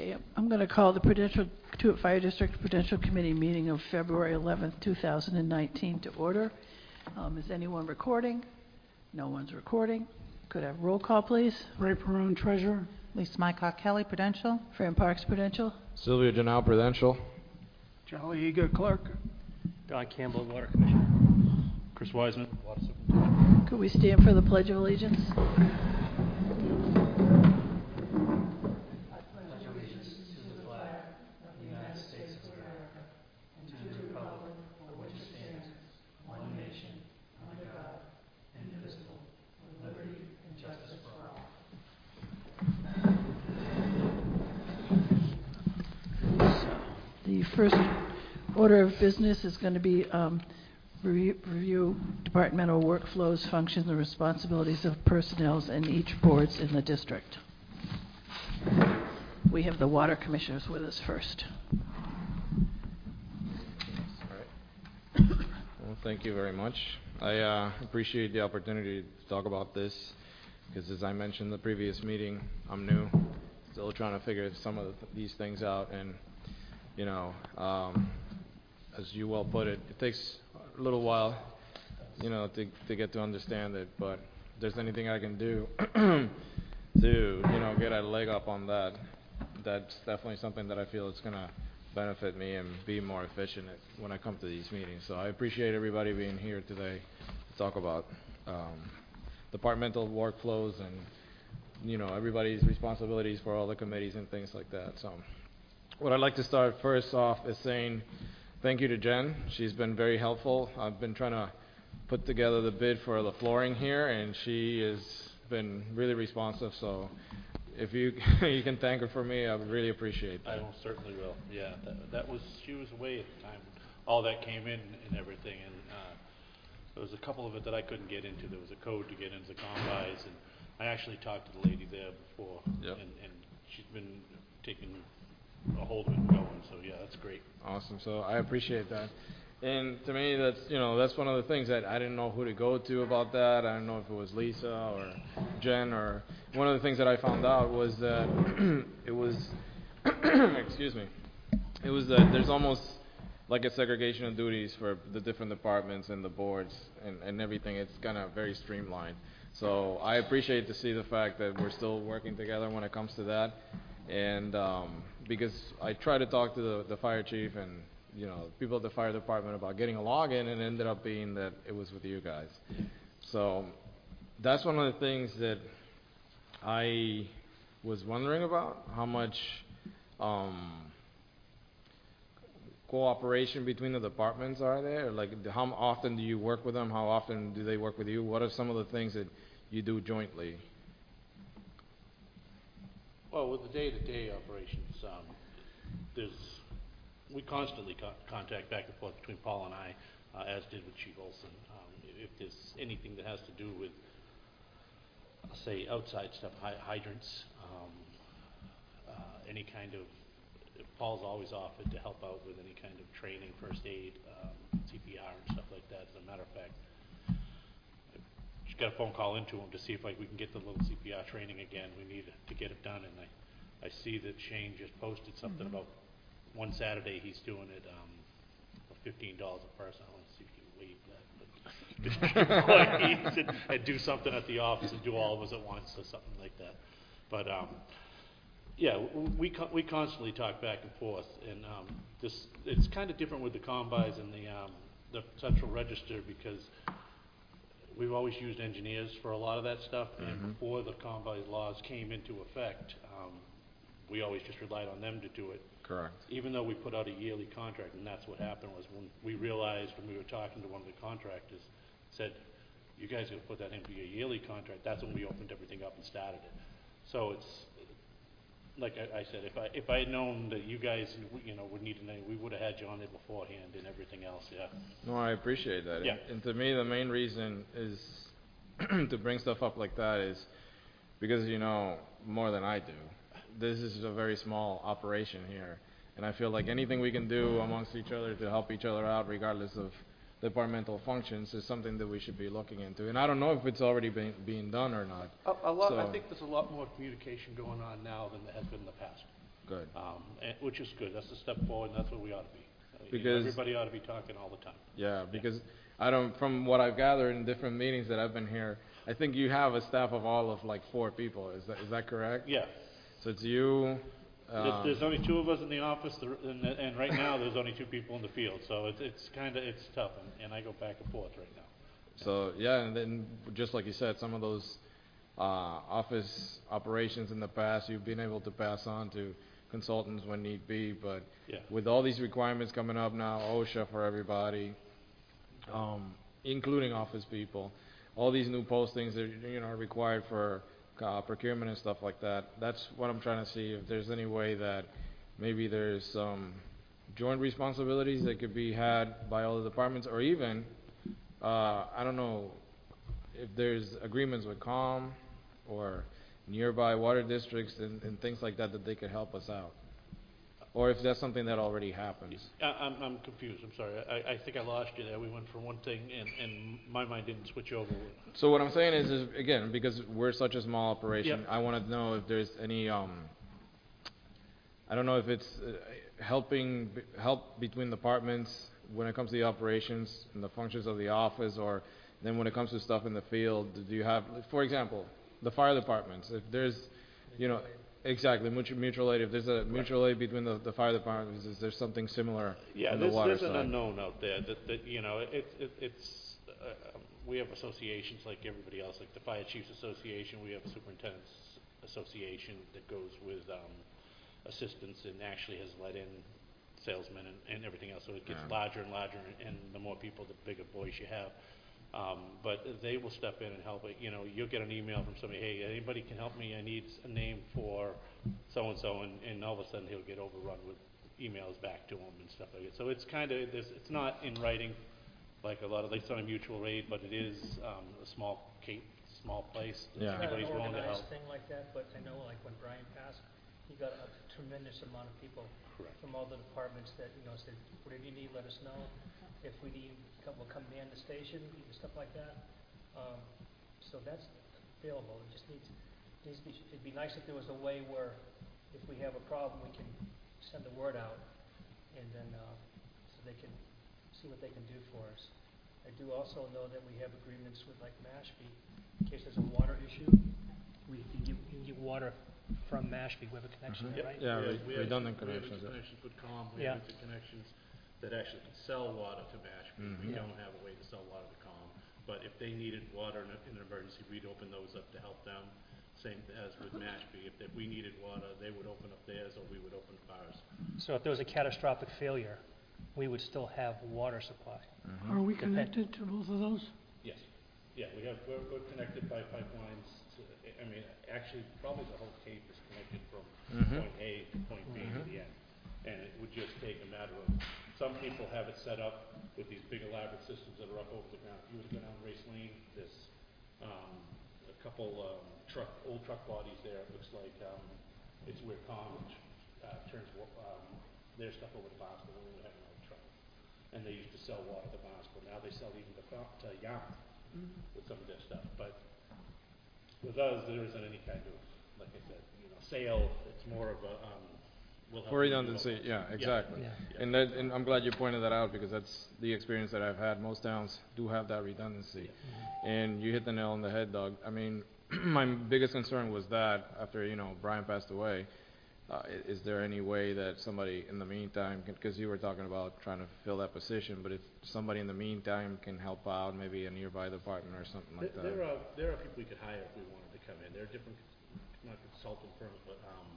Okay, I'm going to call the Fire District Prudential Committee meeting of February 11th, 2019 to order. Is anyone recording? No one's recording. Could I have roll call, please? Ray Perone, Treasurer. Lisa Mycock Kelly, Prudential. Fran Parks, Prudential. Sylvia Janelle, Prudential. Charlie Eager, Clerk. Don Campbell, Water Commissioner. Chris Wiseman, Water Superintendent. Could we stand for the Pledge of Allegiance? The first order of business is going to be review departmental workflows, functions, and responsibilities of personnel in each boards in the district. We have the water commissioners with us first. All right. Well, thank you very much. I appreciate the opportunity to talk about this because, as I mentioned in the previous meeting, I'm new, still trying to figure some of these things out, and you know, as you well put it, it takes a little while, you know, to get to understand it. But if there's anything I can do to, you know, get a leg up on that, that's definitely something that I feel is going to benefit me and be more efficient when I come to these meetings. So I appreciate everybody being here today to talk about departmental workflows and, you know, everybody's responsibilities for all the committees and things like that. So what I'd like to start first off is saying thank you to Jen. She's been very helpful. I've been trying to put together the bid for the flooring here, and she has been really responsive. So if you you can thank her for me, I would really appreciate that. I most certainly will. Yeah, that was, she was away at the time. All that came in and everything, and there was a couple of it that I couldn't get into. There was a code to get into the combis, and I actually talked to the lady there before, Yep. and she's been taking a hold of it and going, so yeah, that's great. Awesome. So I appreciate that. And to me, that's, you know, that's one of the things that I didn't know who to go to about that. I don't know if it was Lisa or Jen, or one of the things that I found out was that it was, excuse me, it was that there's almost like a segregation of duties for the different departments and the boards and everything. It's kind of very streamlined. So I appreciate to see the fact that we're still working together when it comes to that. And because I tried to talk to the fire chief and, you know, people at the fire department about getting a login, and it ended up being that it was with you guys. So that's one of the things that I was wondering about, how much cooperation between the departments are there? Like, how often do you work with them? How often do they work with you? What are some of the things that you do jointly? Well, with the day-to-day operations, we constantly contact back and forth between Paul and I, as did with Chief Olson. If there's anything that has to do with, say, outside stuff, hydrants, any kind of, Paul's always offered to help out with any kind of training, first aid, CPR and stuff like that. As a matter of fact, I just got a phone call into him to see if we can get the little CPR training again. We need to get it done, and I see that Shane just posted something about one Saturday he's doing it for $15 a person. I want to see if you can waive that. Just and do something at the office and do all of us at once or something like that. But yeah, we constantly talk back and forth, and it's kind of different with the combis and the central register because we've always used engineers for a lot of that stuff, and before the combi laws came into effect, we always just relied on them to do it. Correct. Even though we put out a yearly contract, and that's what happened was when we realized when we were talking to one of the contractors, said, you guys got to put that in for your yearly contract. That's when we opened everything up and started it. So it's, like I said, if I had known that you guys, you know, would need to know, we would have had you on there beforehand and everything else. Yeah. No, I appreciate that. Yeah. And to me, the main reason is to bring stuff up like that is because you know more than I do. This is a very small operation here, and I feel like anything we can do amongst each other to help each other out, regardless of departmental functions, is something that we should be looking into. And I don't know if it's already being done or not. I think there's a lot more communication going on now than there has been in the past. Good. Which is good. That's a step forward, and that's what we ought to be. Because- everybody ought to be talking all the time. Yeah, because from what I've gathered in different meetings that I've been here, I think you have a staff of all of like 4 people. Is that correct? Yeah. So it's you. There's only 2 of us in the office, and right now there's only 2 people in the field, so it's tough, and I go back and forth right now. So yeah, and then just like you said, some of those office operations in the past, you've been able to pass on to consultants when need be, but Yeah. with all these requirements coming up now, OSHA for everybody, including office people, all these new postings that are required for procurement and stuff like that. That's what I'm trying to see, if there's any way that maybe there's some joint responsibilities that could be had by all the departments, or even I don't know if there's agreements with COM or nearby water districts and things like that they could help us out, or if that's something that already happens. I'm confused. I'm sorry. I think I lost you there. We went from one thing, and my mind didn't switch over. So what I'm saying is again, because we're such a small operation, Yep. I want to know if there's any I don't know if it's help between departments when it comes to the operations and the functions of the office, or then when it comes to stuff in the field. Do you have, for example, the fire departments? If there's, exactly, mutual aid. If there's a mutual aid between the fire departments, is there something similar Yeah, on the water there's side? an unknown out there that it's we have associations like everybody else, like the Fire Chiefs Association. We have a Superintendent's Association that goes with assistants and actually has let in salesmen and everything else. So it gets larger and larger, and the more people, the bigger voice you have. But they will step in and help it. You'll get an email from somebody, hey, anybody can help me? I need a name for so-and-so, and all of a sudden he'll get overrun with emails back to him and stuff like that. So it's it's not in writing like a lot of, it's not a mutual aid, but it is a small place. Yeah. Anybody's willing to help. It's not an organized thing like that, but I know like when Brian passed, he got a tremendous amount of people Correct. from all the departments that, said, whatever you need, let us know. If we need, we'll come man the station, stuff like that. So that's available. It just needs to be, it'd be nice if there was a way where if we have a problem, we can send the word out and then so they can see what they can do for us. I do also know that we have agreements with like Mashpee in case there's a water issue. We can get water from Mashpee. We have a connection there, right? Yeah, We have redundant we have connections. connections with COM. We Yeah. have connections that actually can sell water to Mashpee. We Yeah. don't have a way to sell water to COM. But if they needed water in an emergency, we'd open those up to help them. Same as with Mashpee. If we needed water, they would open up theirs, or we would open up ours. So if there was a catastrophic failure, we would still have water supply. Are we connected to both of those? Yes. Yeah, we're connected by pipelines. Actually, probably the whole Cape is connected from point A to point B to the end. And it would just take a matter of, some people have it set up with these big elaborate systems that are up over the ground. If you were to go down Race Lane, there's a couple old truck bodies there. It looks like it's where COM turns their stuff over to Barnstable when we have an old truck. And they used to sell water to Barnstable. Now they sell even to Yarmouth with some of their stuff. But with us, there isn't any kind of, like I said, sale. It's more of a we'll help For you do redundancy, it. yeah, exactly. Yeah. And I'm glad you pointed that out, because that's the experience that I've had. Most towns do have that redundancy. And you hit the nail on the head, Doug. I mean, my biggest concern was that after, Brian passed away, is there any way that somebody in the meantime, because you were talking about trying to fill that position, but if somebody in the meantime can help out, maybe a nearby department or something like that. There are people we could hire if we wanted to come in. There are different, not consultant firms, but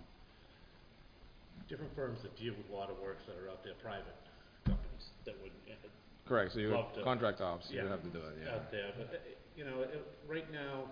different firms that deal with waterworks that are out there, private companies that would Correct, so you love to- would contract ops, you yeah, would have to do it, yeah. out there. But right now,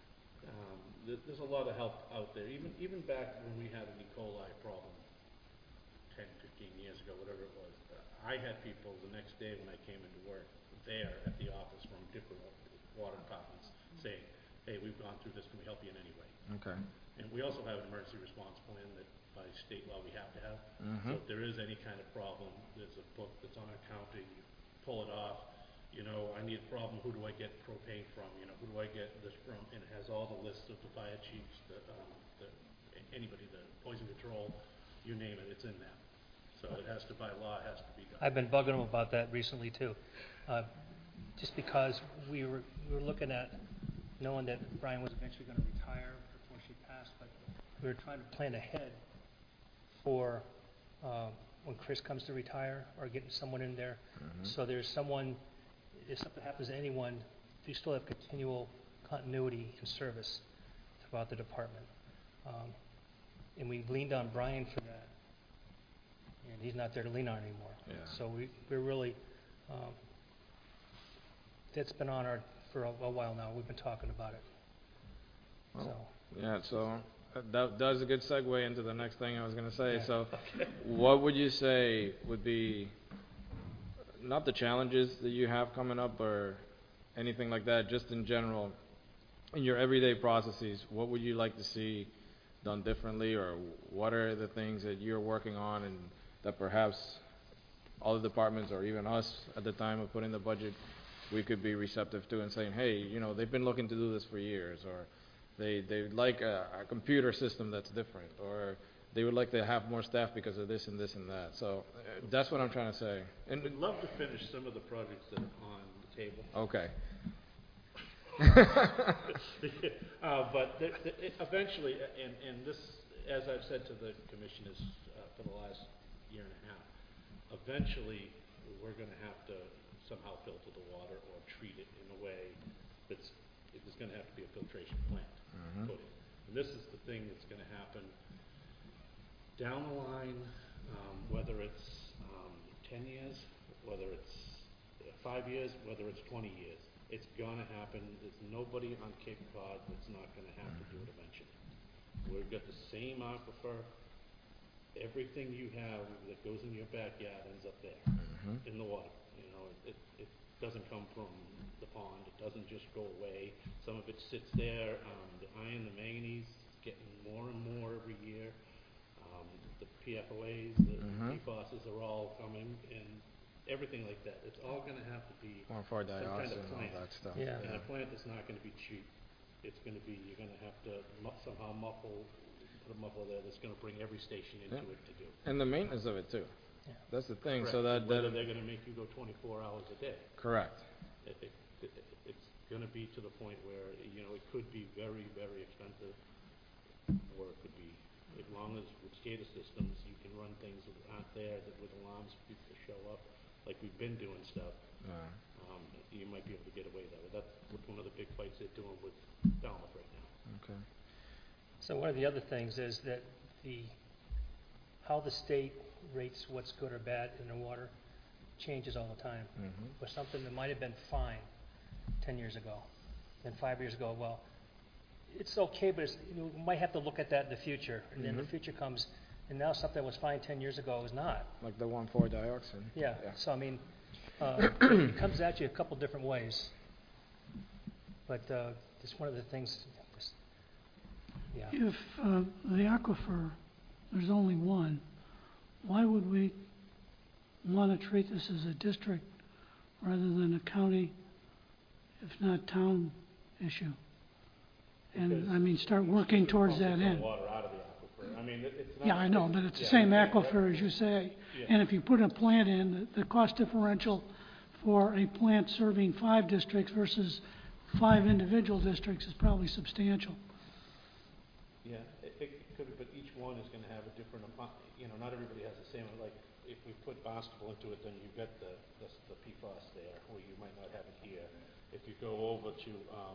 there's a lot of help out there. Even back when we had an E. coli problem 10, 15 years ago, whatever it was, I had people the next day when I came into work there at the office from different water departments saying, hey, we've gone through this, can we help you in any way? Okay. And we also have an emergency response plan that by state law we have to have. So if there is any kind of problem, there's a book that's on our counter, you pull it off. I need a problem, who do I get propane from? Who do I get this from? And it has all the lists of the fire chiefs, anybody, the poison control, you name it, it's in there. So it has to, by law, it has to be done. I've been bugging them about that recently too. Just because we were looking at, knowing that Brian was eventually gonna retire before she passed, but we were trying to plan ahead for, when Chris comes to retire, or getting someone in there. So there's someone, if something happens to anyone, you still have continual continuity and service throughout the department. And we leaned on Brian for that. And he's not there to lean on anymore. Yeah. So we're really, that's been on our, for a while now. We've been talking about it. Well, yeah, so that was a good segue into the next thing I was going to say. Yeah. So what would you say would be, not the challenges that you have coming up or anything like that, just in general, in your everyday processes, what would you like to see done differently, or what are the things that you're working on and that perhaps all the departments or even us at the time of putting the budget, we could be receptive to and saying, hey, you know, they've been looking to do this for years, or they like a computer system that's different, or they would like to have more staff because of this and this and that. So that's what I'm trying to say. And We'd love to finish some of the projects that are on the table. okay. But eventually, and this, as I've said to the commissioners for the last year and a half, eventually we're going to have to somehow filter the water or treat it in a way that's, there's going to have to be a filtration plant put in. And this is the thing that's going to happen down the line, whether it's 10 years, whether it's 5 years, whether it's 20 years. It's going to happen. There's nobody on Cape Cod that's not going to have to do it eventually. We've got the same aquifer. Everything you have that goes in your backyard ends up there in the water. You know, it doesn't come from the pond. It doesn't just go away. Some of it sits there. The iron, the manganese, is getting more and more every year. The PFOAs, the PFASs are all coming, and everything like that. It's all going to have to be More for some kind dioxin of and all plant. that stuff. Yeah. And a plant that's not going to be cheap. It's going to be, you're going to have to somehow put a muffler there that's going to bring every station into it to do. And the maintenance of it too. Yeah. That's the thing. Correct. So that Whether they're going to make you go 24 hours a day. correct. It's going to be to the point where, you know, it could be very, very expensive, or it could be, as long as with SCADA systems, you can run things that aren't there, that with alarms, people show up, like we've been doing stuff, you might be able to get away with that. That's one of the big fights they're doing with Falmouth right now. Okay. So one of the other things is that how the state rates what's good or bad in the water changes all the time. But something that might have been fine 10 years ago, and 5 years ago, well, it's okay, but you might have to look at that in the future. And then the future comes, and now something that was fine 10 years ago is not. Like the 1,4-dioxin. Yeah. So I mean, it comes at you a couple different ways. But it's one of the things. Yeah. If the aquifer, there's only one, why would we want to treat this as a district rather than a county, if not town, issue? And, Because I mean, start working towards that Pumping end. water out of the aquifer. I mean, it's not. Yeah, I know, but it's the yeah, same yeah, aquifer as you say. Yeah. And if you put a plant in, the cost differential for a plant serving 5 districts versus 5 individual districts is probably substantial. Yeah, it could, but each one is going to have a different amount. You know, not everybody has the same. Like, if we put Barnstable into it, then you've got the PFAS there, where you might not have it here. If you go over to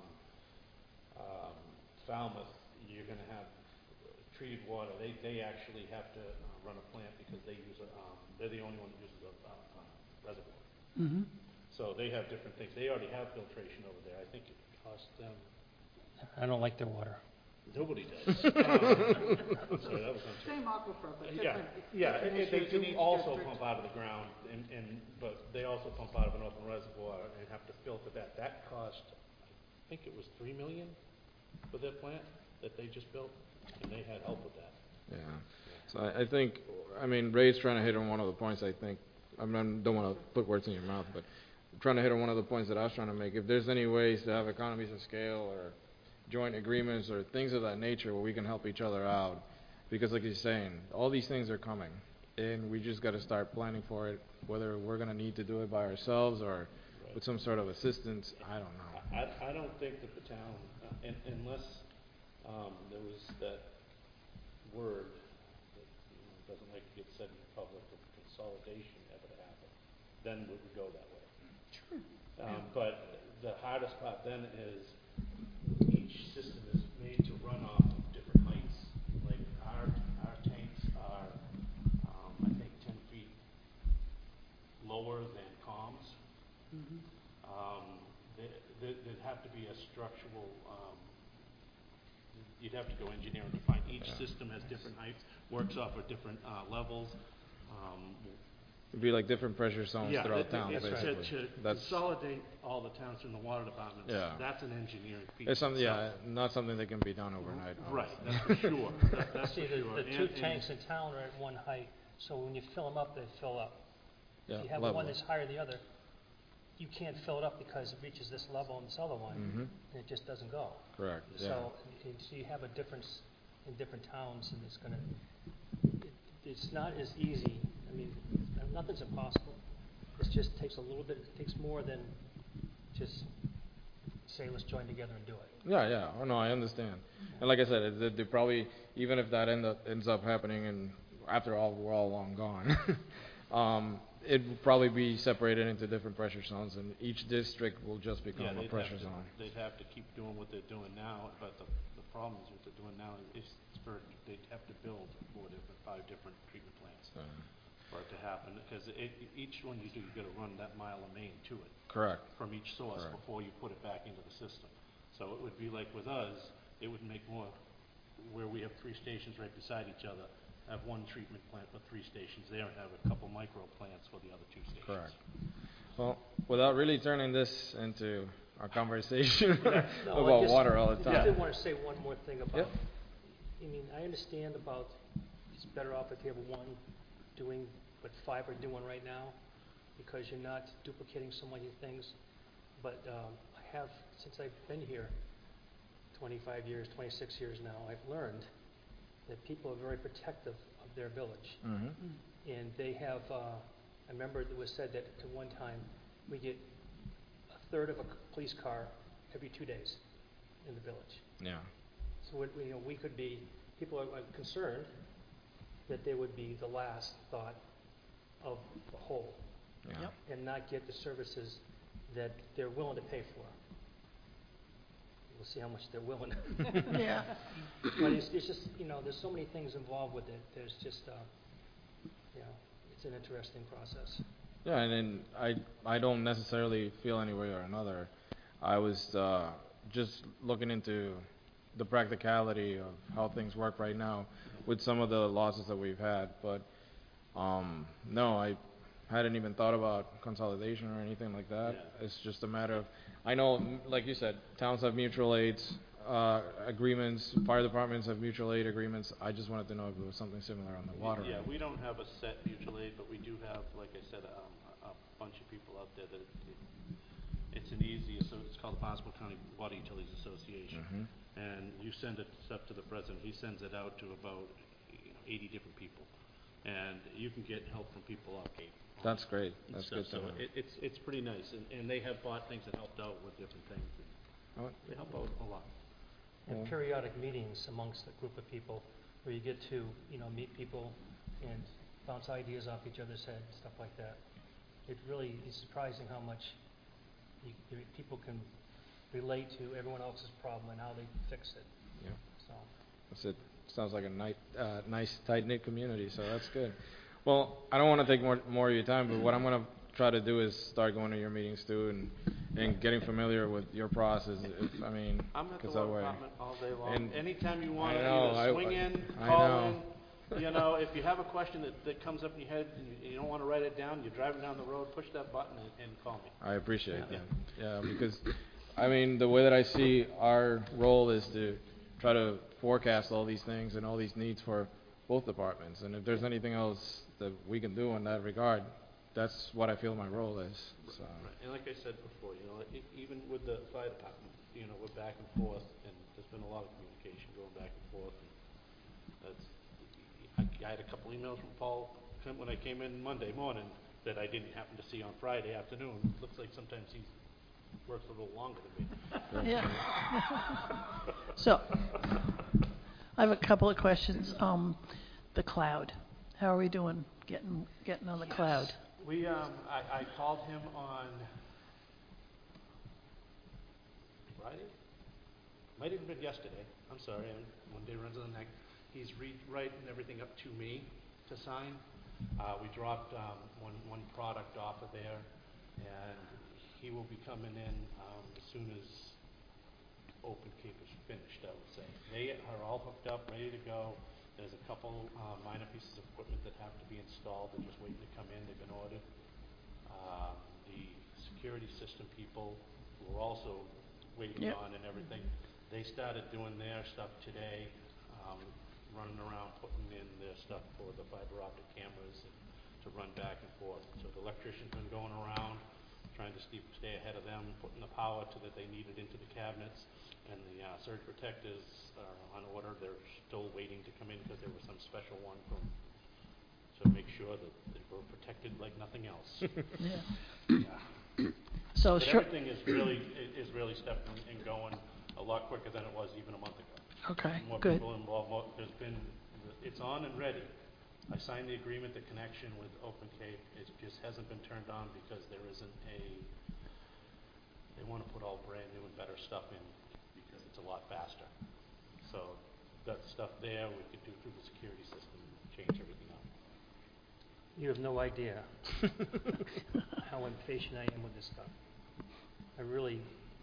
Falmouth, you're going to have treated water. They actually have to run a plant because they use they're the only one that uses a reservoir. So they have different things. They already have filtration over there. I think it costs them. I don't like their water. Nobody does. Sorry, that was unfair. Same aquifer, but Yeah, they do also pump out of the ground, but they also pump out of an open reservoir and have to filter that. That cost, I think it was $3 million for their plant that they just built, and they had help with that. Yeah. So I think, I mean, Ray's trying to hit on one of the points. I think I don't want to put words in your mouth, but trying to hit on one of the points that I was trying to make. If there's any ways to have economies of scale or joint agreements or things of that nature where we can help each other out, Because like you're saying, all these things are coming, and we just got to start planning for it, whether we're going to need to do it by ourselves or Right. with some sort of assistance, I don't know. I don't think that the town, unless, there was that word that, doesn't like to get said in public, of consolidation ever to happen, then we would go that way. Sure. But the hardest part then is each system is made to run off of different heights. Like our tanks are, I think 10 feet lower than comms. There'd have to be a structural, you'd have to go engineering to find each system has different heights, works off of different levels. It'd be like different pressure zones throughout town, it's basically. to consolidate all the towns from the water departments. Yeah. That's an engineering feat. It's something, itself. not something that can be done overnight. Right, that's for sure. That's See, for sure. the two tanks in town are at one height, so when you fill them up, they fill up. Yeah, If you have level. one that's higher than the other, you can't fill it up because it reaches this level on this other one, Mhm. and it just doesn't go. Correct, yeah. So you have a difference in different towns, and it's gonna, it's not as easy. I mean, nothing's impossible. It just takes a little bit, it takes more than just say, let's join together and do it. Yeah. Oh, no, I understand. And like I said, they probably, even if that ends up happening and after all, we're all long gone, it'd probably be separated into different pressure zones, and each district will just become a pressure zone. They'd have to keep doing what they're doing now, but the problem is what they're doing now is they'd have to build 5 different treatment plants for it to happen, because each one you do, you gotta run that mile of main to it. Correct. From each source Correct. before you put it back into the system. So it would be like with us, it would make more, where we have 3 stations right beside each other, have one treatment plant with 3 stations there and have a couple micro plants for the other 2 stations. Correct. Well, without really turning this into a conversation No, I about just- water all the I time. did want to say one more thing about, Yep. I mean, I understand about it's better off if you have 1 doing what 5 are doing right now, because you're not duplicating so many things. But I have, since I've been here 25 years, 26 years now, I've learned that people are very protective of their village. Mm-hmm. And they have, I remember it was said that at one time, we get a third of a police car every 2 days in the village. Yeah. So we could be, people are concerned that they would be the last thought of the whole Yeah. and not get the services that they're willing to pay for. We'll see how much they're willing. Yeah. But it's just, there's so many things involved with it. There's just, it's an interesting process. Yeah, and then I don't necessarily feel any way or another. I was just looking into the practicality of how things work right now with some of the losses that we've had, but no, I hadn't even thought about consolidation or anything like that. Yeah. It's just a matter of, I know, like you said, towns have mutual aids agreements, fire departments have mutual aid agreements. I just wanted to know if it was something similar on the water. Yeah, end. we don't have a set mutual aid, but we do have, like I said, a bunch of people out there that it's an easy, so it's called the Barnstable County Water Utilities Association. Mhm. And you send it up to the president, he sends it out to about 80 different people. And you can get help from people off Cape. That's great. and That's stuff. good to So know. it's pretty nice, and they have bought things that helped out with different things. Oh, They help out a lot. And Yeah. periodic meetings amongst a group of people where you get to, meet people and bounce ideas off each other's head, stuff like that. It really is surprising how much people can relate to everyone else's problem and how they fix it. Yeah. So, That's it. Sounds like a nice, tight-knit community, so that's good. Well, I don't want to take more of your time, but what I'm going to try to do is start going to your meetings too and getting familiar with your process. I'm at the 'cause that water way. department all day long. And Anytime you want I to know, either swing in, I call know. in. If you have a question that comes up in your head and you don't want to write it down, you're driving down the road, push that button and call me. I appreciate Yeah. that. Yeah, because, the way that I see our role is to try to forecast all these things and all these needs for both departments. And if there's anything else that we can do in that regard, that's what I feel my role is. So. Right. And like I said before, even with the fire department, we're back and forth, and there's been a lot of communication going back and forth. And I had a couple emails from Paul when I came in Monday morning that I didn't happen to see on Friday afternoon. Looks like sometimes he works a little longer than me. Yeah. So, I have a couple of questions. The cloud, how are we doing getting on the cloud? We, I called him on Friday? Might have been yesterday. I'm sorry, one day runs on the next. He's rewriting everything up to me to sign. We dropped one product off of there, and he will be coming in as soon as Open Cape is finished, I would say. They are all hooked up, ready to go. There's a couple minor pieces of equipment that have to be installed. They're just waiting to come in. They've been ordered. The security system people who are also waiting on and everything, they started doing their stuff today, running around putting in their stuff for the fiber optic cameras and to run back and forth. So the electrician's been going around trying to stay ahead of them, putting the power to that they needed into the cabinets, and the surge protectors are on order. They're still waiting to come in because there was some special one to make sure that they were protected like nothing else. So But sure. everything is really stepping and going a lot quicker than it was even a month ago. Okay, More good. people involved. It's on and ready. I signed the agreement, the connection with Open Cape. It just hasn't been turned on because there isn't they want to put all brand new and better stuff in because it's a lot faster. So that stuff there we could do through the security system and change everything up. You have no idea how impatient I am with this stuff. When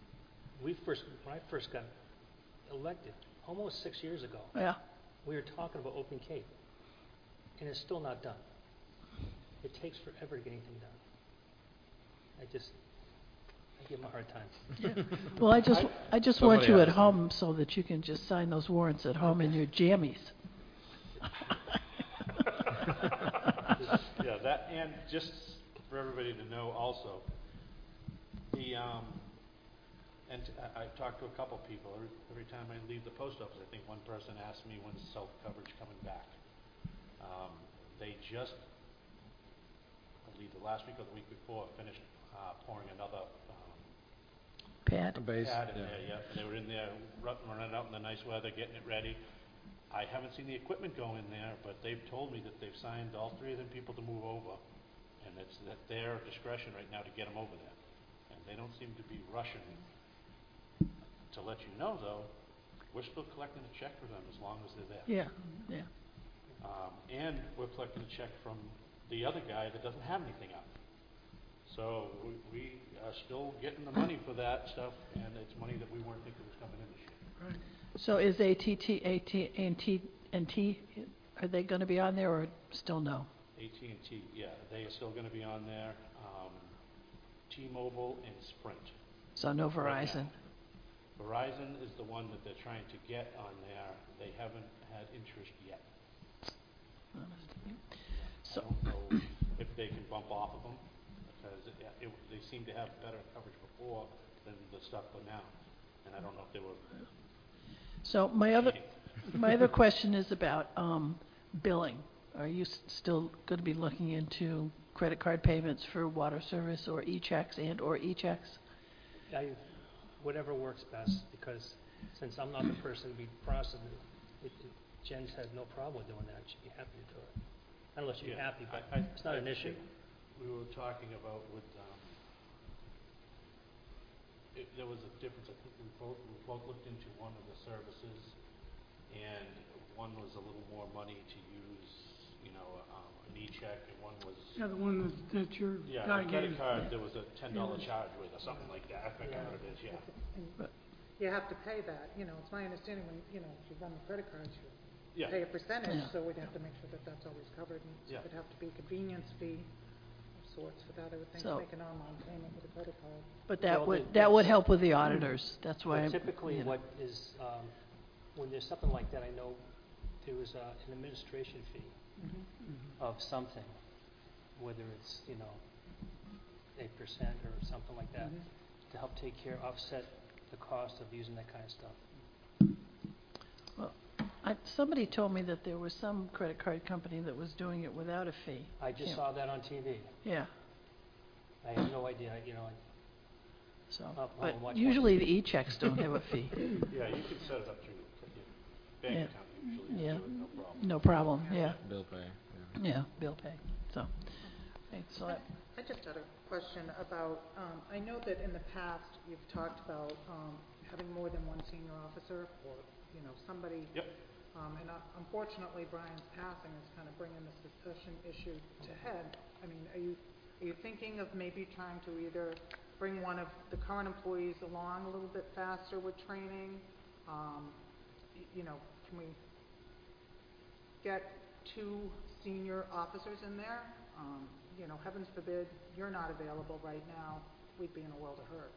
I first got elected, almost 6 years ago, Yeah. we were talking about Open Cape, and it's still not done. It takes forever to get anything done. I give them a hard time. Well, I just want Somebody you at asked me. home so that you can just sign those warrants at home in your jammies. Yeah, that, and just for everybody to know also, I've talked to a couple people. Every time I leave the post office, I think one person asks me when's cell coverage coming back. They just, I believe the last week or the week before, finished pouring another Pat? A base, pad in yeah. there, yeah. They were in there running out in the nice weather, getting it ready. I haven't seen the equipment go in there, but they've told me that they've signed all three of them people to move over, and it's at their discretion right now to get them over there. And they don't seem to be rushing. To let you know, though, we're still collecting a check for them as long as they're there. Yeah. And we're collecting a check from the other guy that doesn't have anything up. So we are still getting the money for that stuff, and it's money that we weren't thinking was coming in this year. So is AT&T, are they going to be on there or still no? AT&T, yeah, they are still going to be on there. T-Mobile and Sprint. So no Right Verizon? now. Verizon is the one that they're trying to get on there. They haven't had interest yet. So, I don't know if they can bump off of them, because they seem to have better coverage before than the stuff for now. And I don't know if they were so my other cheating. question is about billing. Are you still going to be looking into credit card payments for water service or e-checks or e-checks? Whatever works best, because since I'm not the person to be processing it, Jen's had no problem with doing that. She'd be happy to do it. I don't know if she'd be happy, but it's not an issue. We were talking about with, there was a difference. I think we both looked into one of the services, and one was a little more money to use, an e-check, and one was... Yeah, the one that your guy a credit gave. card, there was a $10 charge with or something like that. I forget what it is, yeah. You have to pay that, it's my understanding when, if you run the credit cards, you Yeah. pay a percentage, Yeah. so we'd have to make sure that that's always covered, and so Yeah. it'd have to be a convenience fee of sorts for that, I would think, So- to make an online payment with a credit card. But Well, that would help with the auditors. That's why But typically, you know. what is, when there's something like that, I know there was an administration fee of something, whether it's, 8% or something like that, to help offset the cost of using that kind of stuff. Somebody told me that there was some credit card company that was doing it without a fee. I just Yeah. saw that on TV. Yeah, I have no idea, you know, so, I'll but watch usually the e-checks don't have a fee. Yeah, you can set it up through your bank Yeah. account usually, Yeah. do it, no problem. No problem, yeah, Bill pay, yeah. yeah, bill pay, so. Okay, so I just had a question about, I know that in the past, you've talked about, having more than one senior officer, or, you know, somebody. Yep. And unfortunately, Brian's passing is kind of bringing the succession issue to head. I mean, are you thinking of maybe trying to either bring one of the current employees along a little bit faster with training? You know, can we get 2 senior officers in there? You know, heavens forbid, you're not available right now, we'd be in a world of hurt.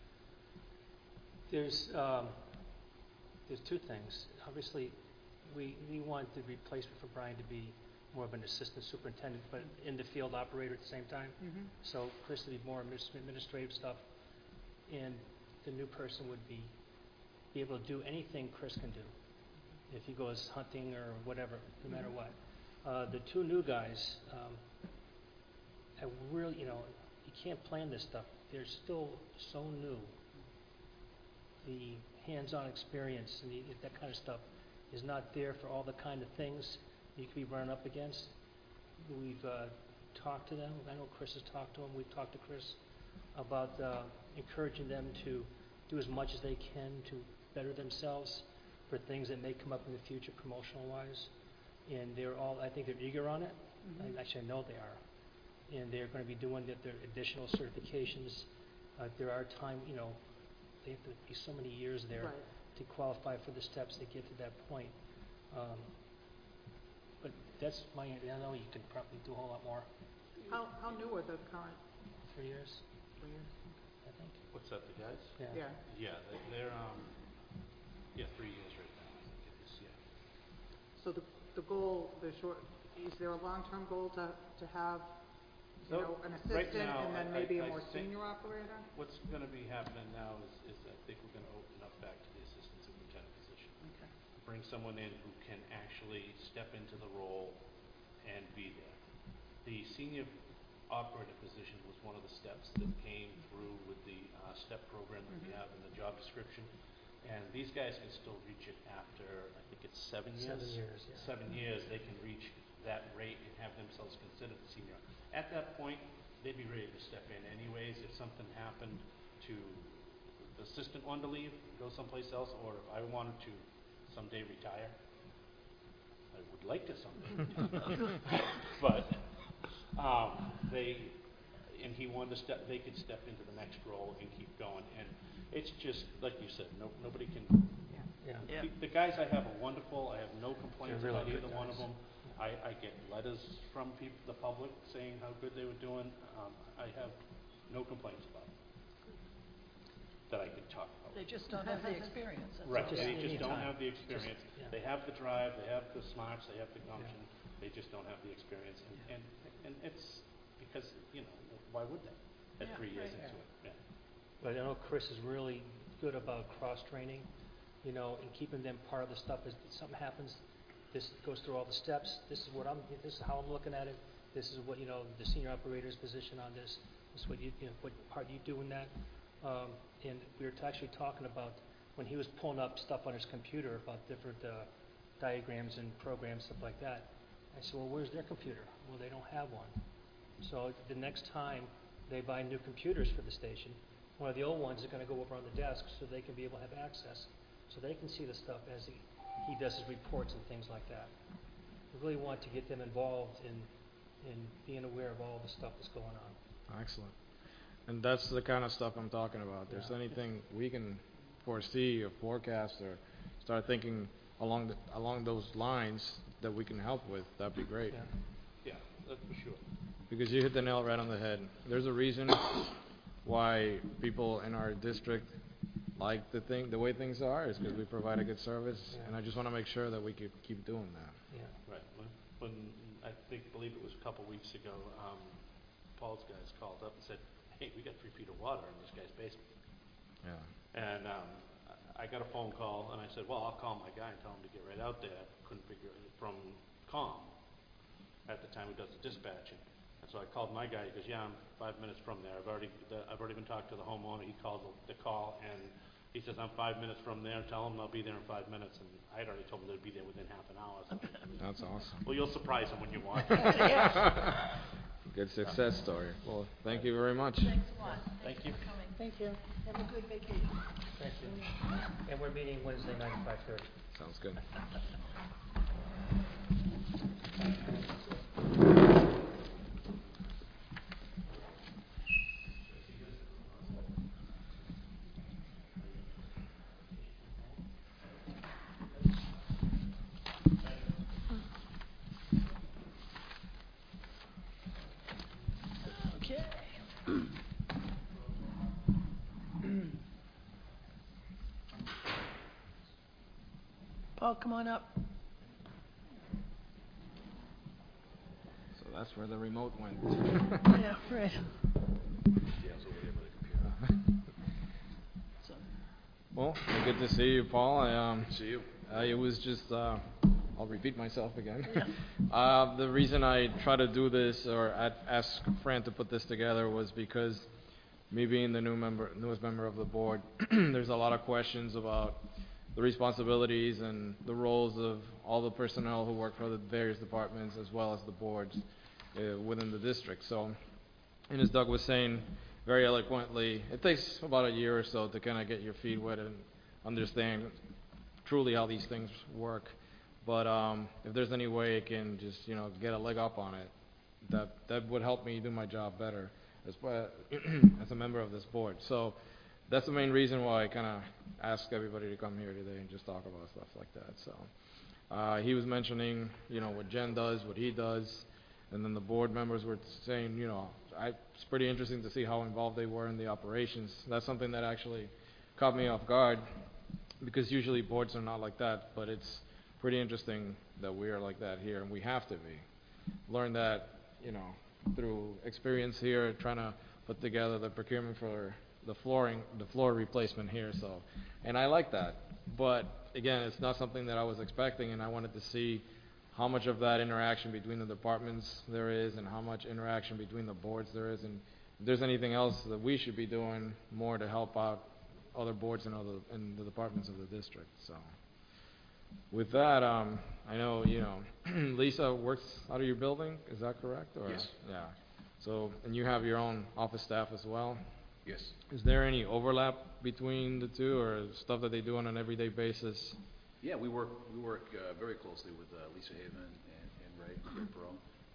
There's 2 things. Obviously, we want the replacement for Brian to be more of an assistant superintendent, but in the field operator at the same time. Mm-hmm. So Chris would be more administrative stuff, and the new person would be able to do anything Chris can do. If he goes hunting or whatever, no matter what. The 2 new guys, I really, you know, you can't plan this stuff. They're still so new. The hands-on experience and that kind of stuff is not there for all the kind of things you could be running up against. We've talked to them. I know Chris has talked to them. We've talked to Chris about encouraging them to do as much as they can to better themselves for things that may come up in the future promotional-wise. And they're all, I think they're eager on it. Mm-hmm. Actually, I know they are. And they're going to be doing their additional certifications. There are time, you know, they have to be so many years there Right. to qualify for the steps to get to that point. But that's I know you could probably do a whole lot more. How new are the current 3 years, players? I think. What's that, the guys? Yeah. Yeah. Yeah, they're 3 years right now, I think it is, yeah. So the goal, is there a long-term goal to have, you So, know, an right assistant now, and then I- maybe a I more think- senior operator? What's going to be happening now is I think we're going to open up back to the assistant superintendent position. Okay. Bring someone in who can actually step into the role and be there. The senior operator position was one of the steps that came through with the STEP program that we Mhm. have in the job description. And these guys can still reach it after, I think it's 7 years? 7 years, yeah. 7 years, they can reach that rate and have themselves considered senior. At that point, they'd be ready to step in anyways if something happened to the assistant wanted to leave, go someplace else, or if I wanted to someday retire. I would like to someday retire. But he wanted to step, they could step into the next role and keep going. And it's just, like you said, nobody can. Yeah. Yeah. The guys I have are wonderful. I have no complaints They're really about good either one of guys. them. I get letters from the public saying how good they were doing. I have no complaints about them that I could talk about. they just don't have the experience, that's Right, all. Just they any just don't time. have the experience. Just, yeah. They have the drive, they have the smarts, they have the gumption. They just don't have the experience. And it's because, you know, why would they? At Yeah, 3 years right. into it, yeah. But I know Chris is really good about cross-training, you know, and keeping them part of the stuff. As something happens, this goes through all the steps. This is how I'm looking at it. This is what, you know, the senior operator's position on this. This is what what part you do in that. And we were actually talking about when he was pulling up stuff on his computer about different diagrams and programs, stuff like that. I said, well, where's their computer? Well, they don't have one. So the next time they buy new computers for the station, one of the old ones is going to go over on the desk so they can be able to have access, so they can see the stuff as he does his reports and things like that. We really want to get them involved in being aware of all the stuff that's going on. Excellent. And that's the kind of stuff I'm talking about. If there's Yeah. anything we can foresee or forecast or start thinking along those lines that we can help with, that'd be great. Yeah. Yeah, that's for sure. Because you hit the nail right on the head. There's a reason why people in our district like the way things are, is because we provide a good service, Yeah. and I just want to make sure that we keep doing that. Yeah. Right. When I believe it was a couple weeks ago, Paul's guys called up and said, hey, we got 3 feet of water in this guy's basement. Yeah. And I got a phone call, and I said, well, I'll call my guy and tell him to get right out there. Couldn't figure it from COM at the time who does the dispatching. And so I called my guy. He goes, yeah, I'm 5 minutes from there. I've already been talking to the homeowner. He called the call, and he says, I'm 5 minutes from there. Tell him I'll be there in 5 minutes. And I had already told him they'd be there within half an hour. So. That's awesome. Well, you'll surprise him when you want. Good success story. Well, thank you very much. Thanks a lot. Thank you. For coming. Thank you. Have a good vacation. Thank you. And we're meeting Wednesday night at 5:30. Sounds good. Okay. Paul, come on up. So that's where the remote went. Yeah, right. So, Well, good to see you, Paul. See you. It was just, I'll repeat myself again. The reason I try to do this, or ask Fran to put this together, was because me being the newest member of the board, there's a lot of questions about the responsibilities and the roles of all the personnel who work for the various departments as well as the boards within the district. So, and as Doug was saying very eloquently, it takes about a year or so to kind of get your feet wet and understand truly how these things work. But if there's any way I can just, get a leg up on it, that would help me do my job better as a member of this board. So that's the main reason why I kind of asked everybody to come here today and just talk about stuff like that. So he was mentioning, what Jen does, what he does, and then the board members were saying, it's pretty interesting to see how involved they were in the operations. That's something that actually caught me off guard, because usually boards are not like that, but it's pretty interesting that we are like that here, and we have to be. Learn that, through experience here, trying to put together the procurement for the floor replacement here. So, and I like that, but again, it's not something that I was expecting, and I wanted to see how much of that interaction between the departments there is, and how much interaction between the boards there is, and if there's anything else that we should be doing more to help out other boards and the departments of the district. So, with that, I know Lisa works out of your building. Is that correct? Or? Yes. Yeah. So, and you have your own office staff as well. Yes. Is there any overlap between the two, or stuff that they do on an everyday basis? Yeah, we work very closely with Lisa Haven and Ray Perone.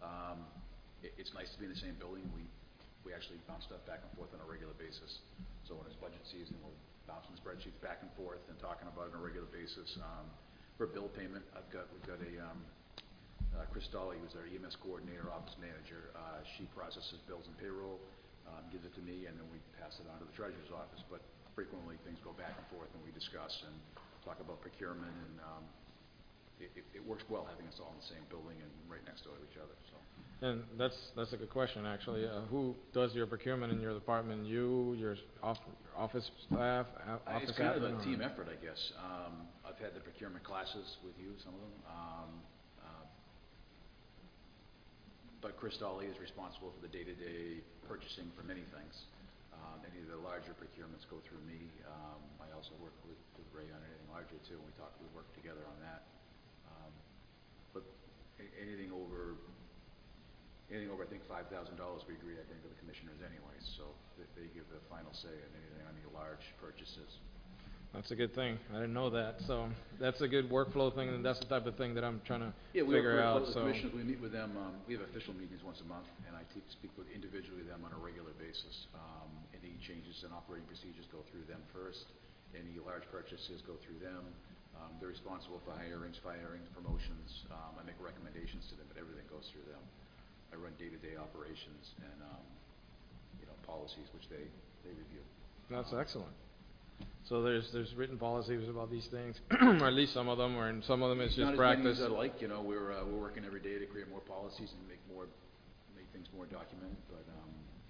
It's nice to be in the same building. We actually bounce stuff back and forth on a regular basis. So when it's budget season, we're bouncing spreadsheets back and forth and talking about it on a regular basis. For bill payment, we've got a Chris Dolly, who's our EMS coordinator, office manager. She processes bills and payroll, gives it to me, and then we pass it on to the treasurer's office. But frequently things go back and forth, and we discuss and talk about procurement, and it works well having us all in the same building and right next door to each other. So. And that's a good question, actually. Who does your procurement in your department? You, your office staff, office It's kind of admin, a team effort, I guess. I've had the procurement classes with you, some of them. But Chris Dolly is responsible for the day-to-day purchasing for many things. Any of the larger procurements go through me. I also work with Ray on anything larger too, and we work together on that. But anything over I think $5,000, we agree I bring to the commissioners anyway, so they give the final say on anything on any large purchases. That's a good thing. I didn't know that. So that's a good workflow thing, and that's the type of thing that I'm trying to figure out. The commissioners, we meet with them. We have official meetings once a month, and I speak with individually them on a regular basis. Any changes in operating procedures go through them first. Any large purchases go through them. They're responsible for hirings, firings, promotions. I make recommendations to them, but everything goes through them. I run day-to-day operations and policies, which they review. That's excellent. So there's written policies about these things, or at least some of them, or in some of them it's just practice. Not as many as I'd like. We're working every day to create more policies and make things more documented, but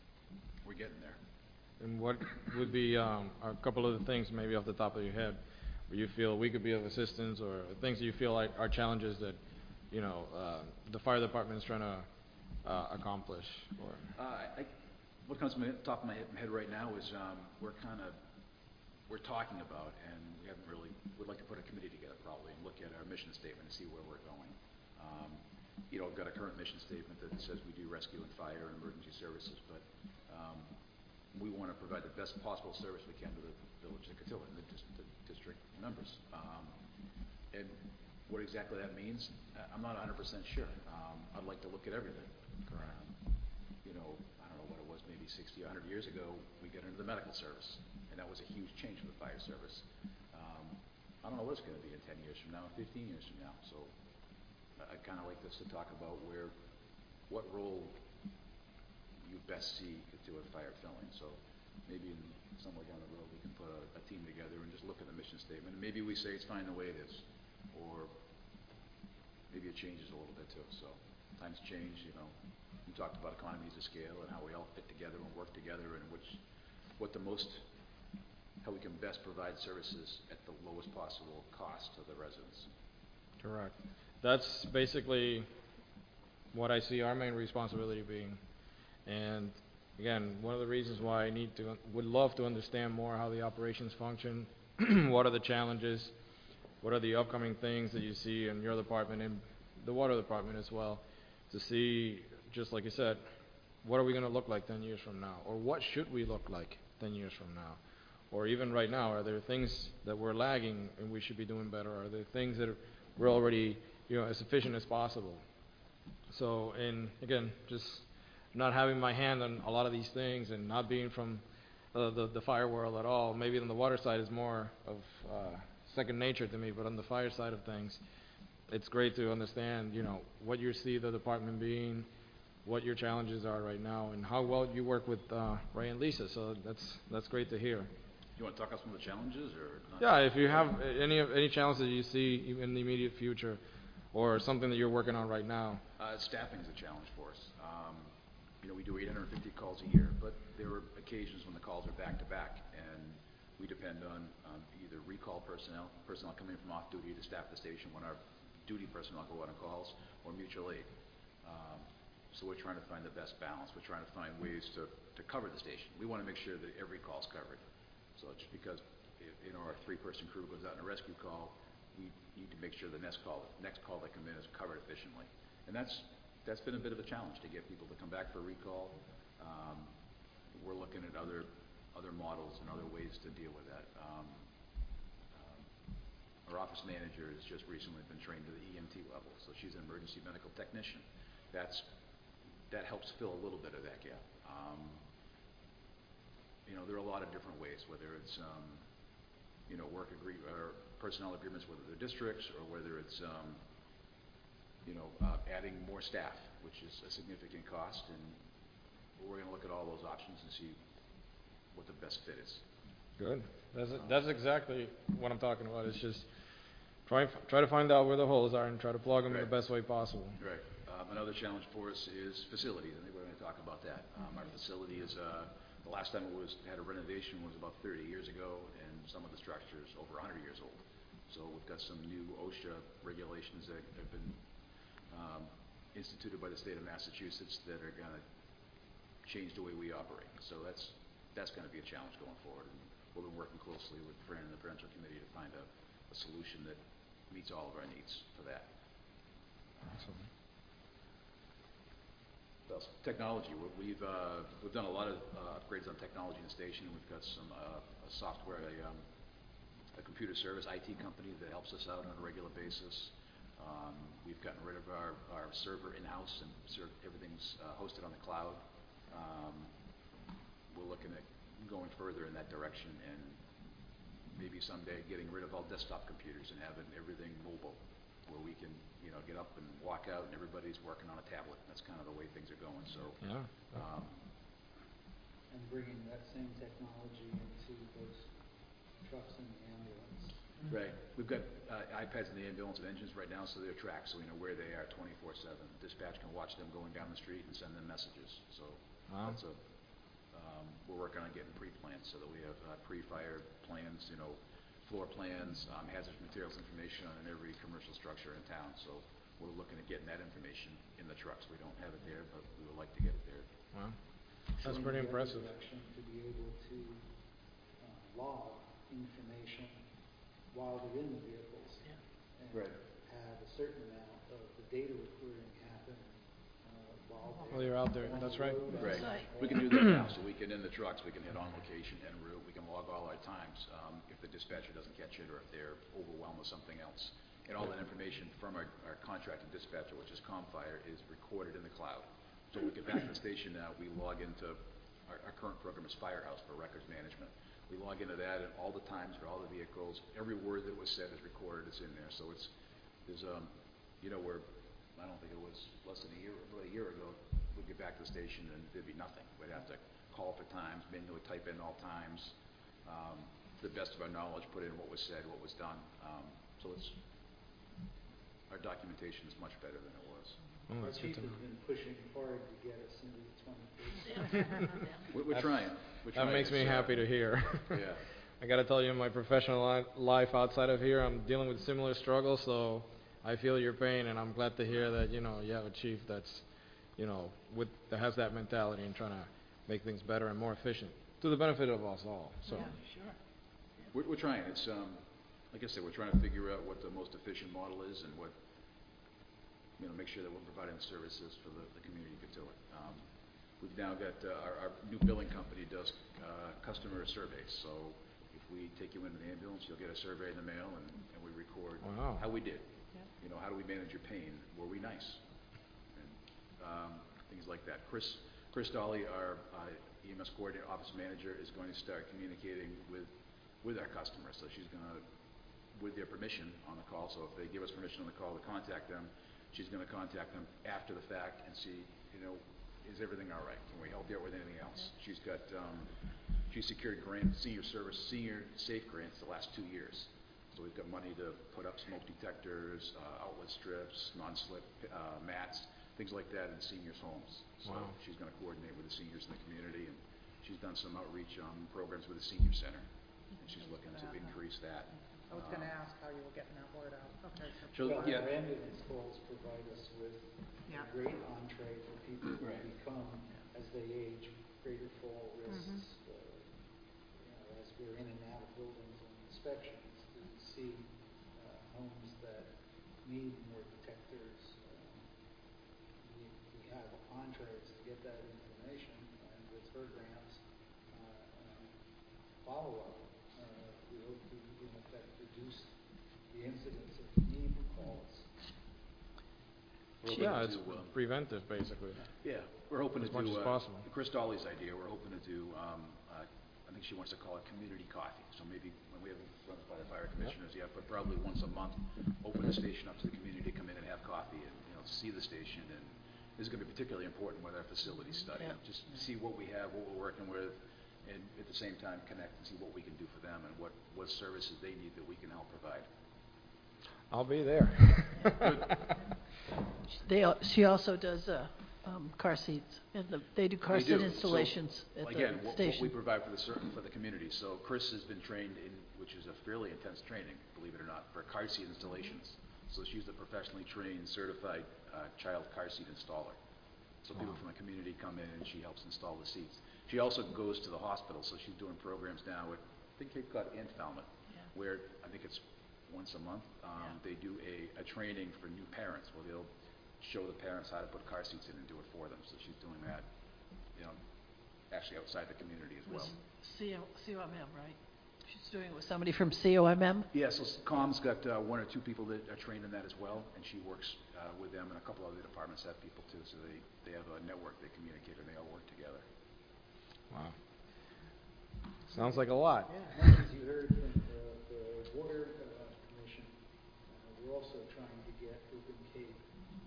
we're getting there. And what would be a couple of the things, maybe off the top of your head, where you feel we could be of assistance, or things that you feel like are challenges that, you know, the fire department is trying to accomplish? Or What comes to my top of my head right now is we're talking about, and we haven't really, would like to put a committee together probably and look at our mission statement and see where we're going. You know, we've got a current mission statement that says we do rescue and fire and emergency services, but we want to provide the best possible service we can to the village of Cotulla and the district members. And what exactly that means, I'm not 100% sure. I'd like to look at everything. Correct. You know, I don't know what it was, maybe 60, 100 years ago, we got into the medical service, and that was a huge change for the fire service. I don't know what it's going to be in 10 years from now, 15 years from now. So I'd kind of like us to talk about what role you best see Cotulla Fire filling. So maybe somewhere down the road we can put a team together and just look at the mission statement. And maybe we say it's fine the way it is, or maybe it changes a little bit too. So times change, you know. We talked about economies of scale and how we all fit together and work together, and how we can best provide services at the lowest possible cost to the residents. Correct. That's basically what I see our main responsibility being. And again, one of the reasons why I would love to understand more how the operations function, what are the challenges, what are the upcoming things that you see in your department and the water department as well, to see, just like you said, what are we going to look like 10 years from now, or what should we look like 10 years from now, or even right now, are there things that we're lagging and we should be doing better? Are there things that we're already, you know, as efficient as possible? So, and again, just not having my hand on a lot of these things and not being from the fire world at all. Maybe on the water side is more of second nature to me, but on the fire side of things, it's great to understand, you know, what you see the department being, what your challenges are right now, and how well you work with Ray and Lisa. So that's great to hear. You want to talk about some of the challenges, or not? Yeah, if you have any challenges that you see in the immediate future, or something that you're working on right now. Staffing is a challenge for us. You know, we do 850 calls a year, but there are occasions when the calls are back to back, and we depend on either recall personnel coming from off duty to staff the station when our duty personnel go out on calls, or mutual aid. So we're trying to find the best balance. We're trying to find ways to cover the station. We want to make sure that every call is covered. So just because, you know, our 3-person crew goes out on a rescue call, we need to make sure the next call that come in is covered efficiently. And that's been a bit of a challenge to get people to come back for a recall. We're looking at other models and other ways to deal with that. Our office manager has just recently been trained to the EMT level, so she's an emergency medical technician. That helps fill a little bit of that gap. You know, there are a lot of different ways, whether it's you know, or personnel agreements with the districts, or whether it's you know, adding more staff, which is a significant cost, and we're going to look at all those options and see what the best fit is. Good. That's exactly what I'm talking about. It's just try to find out where the holes are and try to plug them in the best way possible. Right. Another challenge for us is facilities. I think we're going to talk about that. Our facility is the last time it had a renovation was about 30 years ago, and some of the structures over 100 years old. So we've got some new OSHA regulations that have been instituted by the state of Massachusetts that are going to change the way we operate. So that's going to be a challenge going forward. And we've been working closely with Fran and the Prudential Committee to find a solution that meets all of our needs for that. Awesome. Technology. We've done a lot of upgrades on technology in the station. We've got some software, a computer service IT company that helps us out on a regular basis. We've gotten rid of our server in-house, and everything's hosted on the cloud. We're looking at going further in that direction, and maybe someday getting rid of all desktop computers and having everything mobile, where we can, you know, get up and walk out and everybody's working on a tablet. That's kind of the way things are going. So, yeah. And bringing that same technology into those trucks and the ambulance. Right. We've got iPads in the ambulance and engines right now, so they're tracked, so we know where they are 24/7. Dispatch can watch them going down the street and send them messages. So that's we're working on getting pre-plans so that we have pre-fire plans, you know, floor plans, hazardous materials information on every commercial structure in town. So we're looking at getting that information in the trucks. We don't have it there, but we would like to get it there. Wow, that's Showing pretty the other impressive. direction to be able to log information while they're in the vehicles. And Right. have a certain amount of the data recording happen while While you're out there, on that's the right. road. Right. Right. We can do that now, so we can, in the trucks, we can hit on location, en route, we can log all our times, if the dispatcher doesn't catch it, or if they're overwhelmed with something else. And all that information from our contracted dispatcher, which is ComFire, is recorded in the cloud. So when we get back to the station now, we log into, our current program is Firehouse for records management. We log into that, and all the times for all the vehicles, every word that was said is recorded, it's in there. So there's, where, I don't think it was less than about a year ago, we'd get back to the station and there'd be nothing. We'd have to call for times, manually type in all times, to the best of our knowledge, put in what was said, what was done. So our documentation is much better than it was. Oh, Our that's chief good to has know. been pushing hard to get us into the 21st. We're trying. That makes me It's, happy to hear. Yeah. I gotta tell you, in my professional life outside of here, I'm dealing with similar struggles, so I feel your pain, and I'm glad to hear that, you have a chief that's, that has that mentality and trying to make things better and more efficient to the benefit of us all, so. Yeah, sure. We're trying. It's, like I said, we're trying to figure out what the most efficient model is and what, make sure that we're providing the services for the community to get to it. We've now got, our new billing company does customer surveys, so if we take you into the ambulance, you'll get a survey in the mail, and we record Wow. how we did. How do we manage your pain? Were we nice? And things like that. Chris Dolly, our EMS coordinator, office manager, is going to start communicating with our customers. So she's going to, with their permission on the call, so if they give us permission on the call to contact them, she's going to contact them after the fact and see, is everything all right? Can we help you out with anything else? She's got, she's secured senior safe grants the last 2 years. So we've got money to put up smoke detectors, outlet strips, non-slip mats, things like that in seniors' homes. So Wow. she's going to coordinate with the seniors in the community, and she's done some outreach programs with the senior center, and she's looking to increase that. I was gonna ask how you were getting that word out. Okay, So, Well, yeah. our ambulance calls provide us with Yeah. a great entree for people who Right. become, as they age, greater fall risks. As we're in and out of buildings and inspections, to see homes that need more detectors. We have entrees to get that information, and with her grants and follow-up, we hope to, in effect, reduce the incidence of need calls. We're Yeah, hoping it's to, preventive, basically. Yeah, we're hoping As to much do, as possible. Chris Dolly's idea, we're hoping to do, I think she wants to call it community coffee. So maybe when we have runs by the fire commissioners, yeah, but probably once a month, open the station up to the community to come in and have coffee and, see the station. And this is going to be particularly important with our facility study. Yeah. Just see what we have, what we're working with, and at the same time connect and see what we can do for them and what services they need that we can help provide. I'll be there. She also does car seats, and they do car They seat do. installations So, at again, the what station. we provide for the community. So Chris has been trained in, which is a fairly intense training, believe it or not, for car seat installations. So she's the professionally trained, certified child car seat installer. So people from the community come in and she helps install the seats. She also goes to the hospital, so she's doing programs now at, I think Cape Cod and Falmouth, where I think it's once a month. They do a training for new parents where they'll show the parents how to put car seats in and do it for them. So she's doing that, actually outside the community as well. COMM, right? She's doing it with somebody from COMM? Yeah, so COM's got 1 or 2 people that are trained in that as well, and she works with them, and a couple other departments have people too, so they have a network they communicate and they all work together. Wow. Sounds like a lot. Yeah, and as you heard from the Water Commission, we're also trying to get Open Cape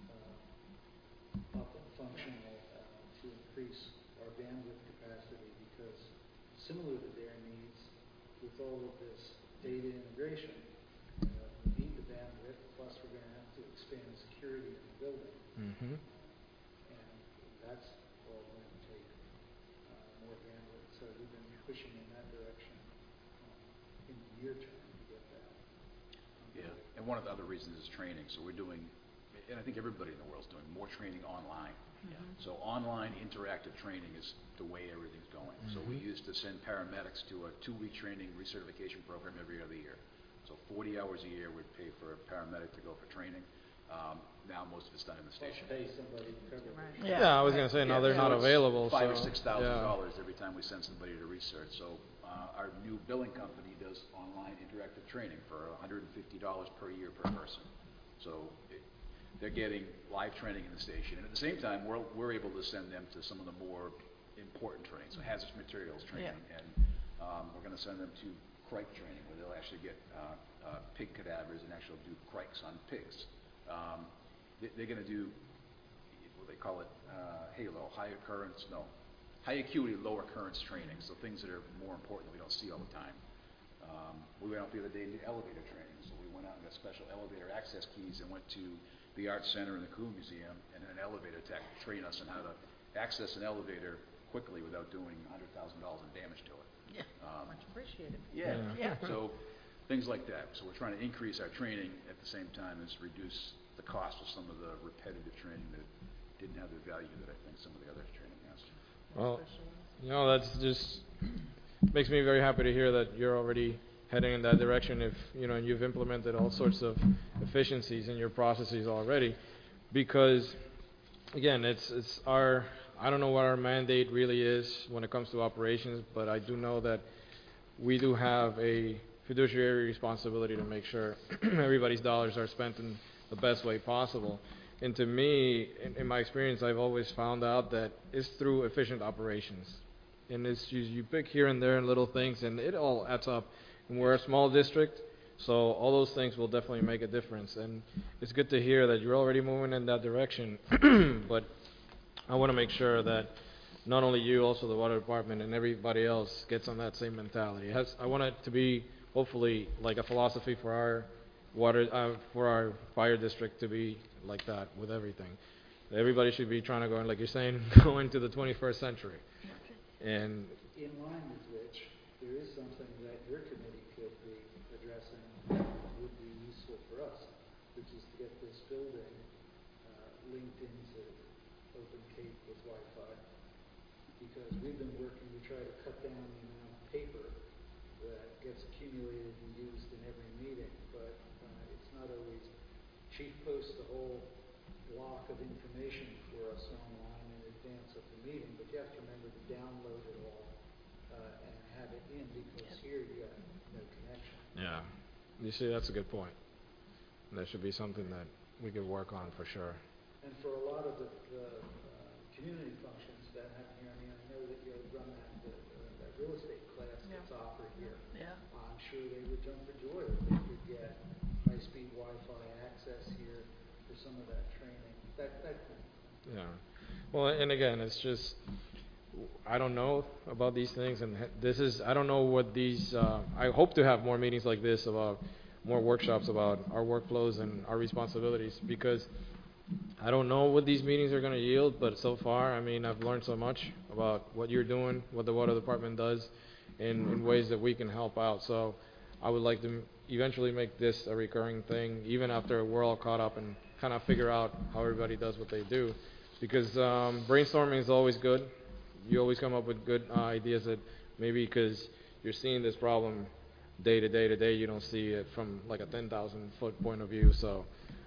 up and functional to increase our bandwidth capacity, because similar to their needs, with all of this data integration, we need the bandwidth, plus we're going to have to expand security in the building. Mm-hmm. And that's all going to take more bandwidth. So we've been pushing in that direction in the near term to get Yeah, and one of the other reasons is training, so we're doing, and I think everybody in the world's doing more training online. So online interactive training is the way everything's going. So we used to send paramedics to a 2-week training recertification program every other year. So 40 hours a year we'd pay for a paramedic to go for training. Now most of it's done in the station. Pay somebody to cover it. Yeah, I was gonna say, now they're not So it's available, $5,000 or so, $6,000 every time we send somebody to research. So our new billing company does online interactive training for $150 per year per person. So they're getting live training in the station, and at the same time, we're able to send them to some of the more important training, so hazardous materials training, and we're going to send them to crike training, where they'll actually get pig cadavers and actually do crikes on pigs. They're going to do what they call it HALO, high acuity, low occurrence training, so things that are more important that we don't see all the time. We went out the other day and did elevator training, so we went out and got special elevator access keys and went to the Art Center and the Coup Museum, and an elevator tech trained us on how to access an elevator quickly without doing $100,000 in damage to it. Much appreciated. Yeah. So things like that. So we're trying to increase our training at the same time as reduce the cost of some of the repetitive training that didn't have the value that I think some of the other training has. well, that's just makes me very happy to hear that you're already heading in that direction, if and you've implemented all sorts of efficiencies in your processes already, because again, it's our, I don't know what our mandate really is when it comes to operations, but I do know that we do have a fiduciary responsibility to make sure everybody's dollars are spent in the best way possible. And to me, in my experience, I've always found out that it's through efficient operations, and it's you pick here and there and little things, and it all adds up. And we're a small district, so all those things will definitely make a difference. And it's good to hear that you're already moving in that direction. But I want to make sure that not only you, also the water department and everybody else gets on that same mentality. I want it to be hopefully like a philosophy for our for our fire district to be like that with everything. Everybody should be trying to go, like you're saying, go into the 21st century. And In line with which, there is something that your committee could be addressing that would be useful for us, which is to get this building linked into Open Cape with Wi-Fi. Because we've been working to try to cut down the amount of paper that gets accumulated and used in every meeting, but it's not always. Chief posts the whole block of information for us online in advance of the meeting, but you have to remember to download it all and have it in, because here you got no connection. yeah, you see, that's a good point. That should be something that we could work on for sure. And for a lot of the community functions that happen here, I mean, I know that you run that real estate class that's offered here. Yeah. I'm sure they would jump for joy if they could get high-speed Wi-Fi access here for some of that training. That kind of thing. Yeah. Well, and again, it's just, I don't know about these things, and I don't know what these, I hope to have more meetings like this about, more workshops about our workflows and our responsibilities, because I don't know what these meetings are going to yield, but so far, I mean, I've learned so much about what you're doing, what the water department does, in ways that we can help out. So I would like to eventually make this a recurring thing, even after we're all caught up, and kind of figure out how everybody does what they do. Because brainstorming is always good. You always come up with good ideas that maybe because you're seeing this problem day to day, you don't see it from like a 10,000 foot point of view. So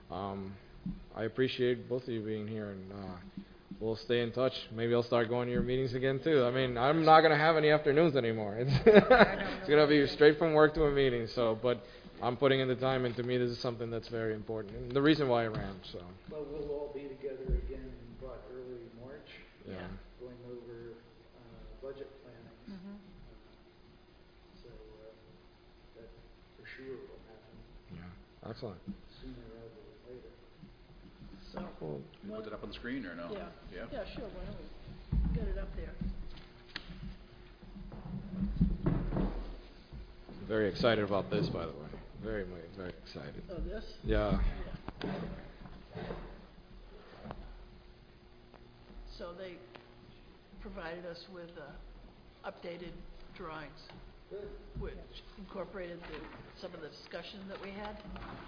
I appreciate both of you being here, and we'll stay in touch. Maybe I'll start going to your meetings again too. I mean, I'm not going to have any afternoons anymore. It's going to be straight from work to a meeting. So, but I'm putting in the time, and to me this is something that's very important, and the reason why I ran. So. Well, we'll all be together again in early March, Yeah. going over budget planning. Mm-hmm. So that for sure will happen Yeah. Excellent. sooner rather than later. So, Cool. Can you put that up on the screen or no? yeah, sure, why don't we get it up there? Very excited about this, by the way. Very, very excited. Oh, this? Yeah. So they provided us with updated drawings. which incorporated some of the discussion that we had.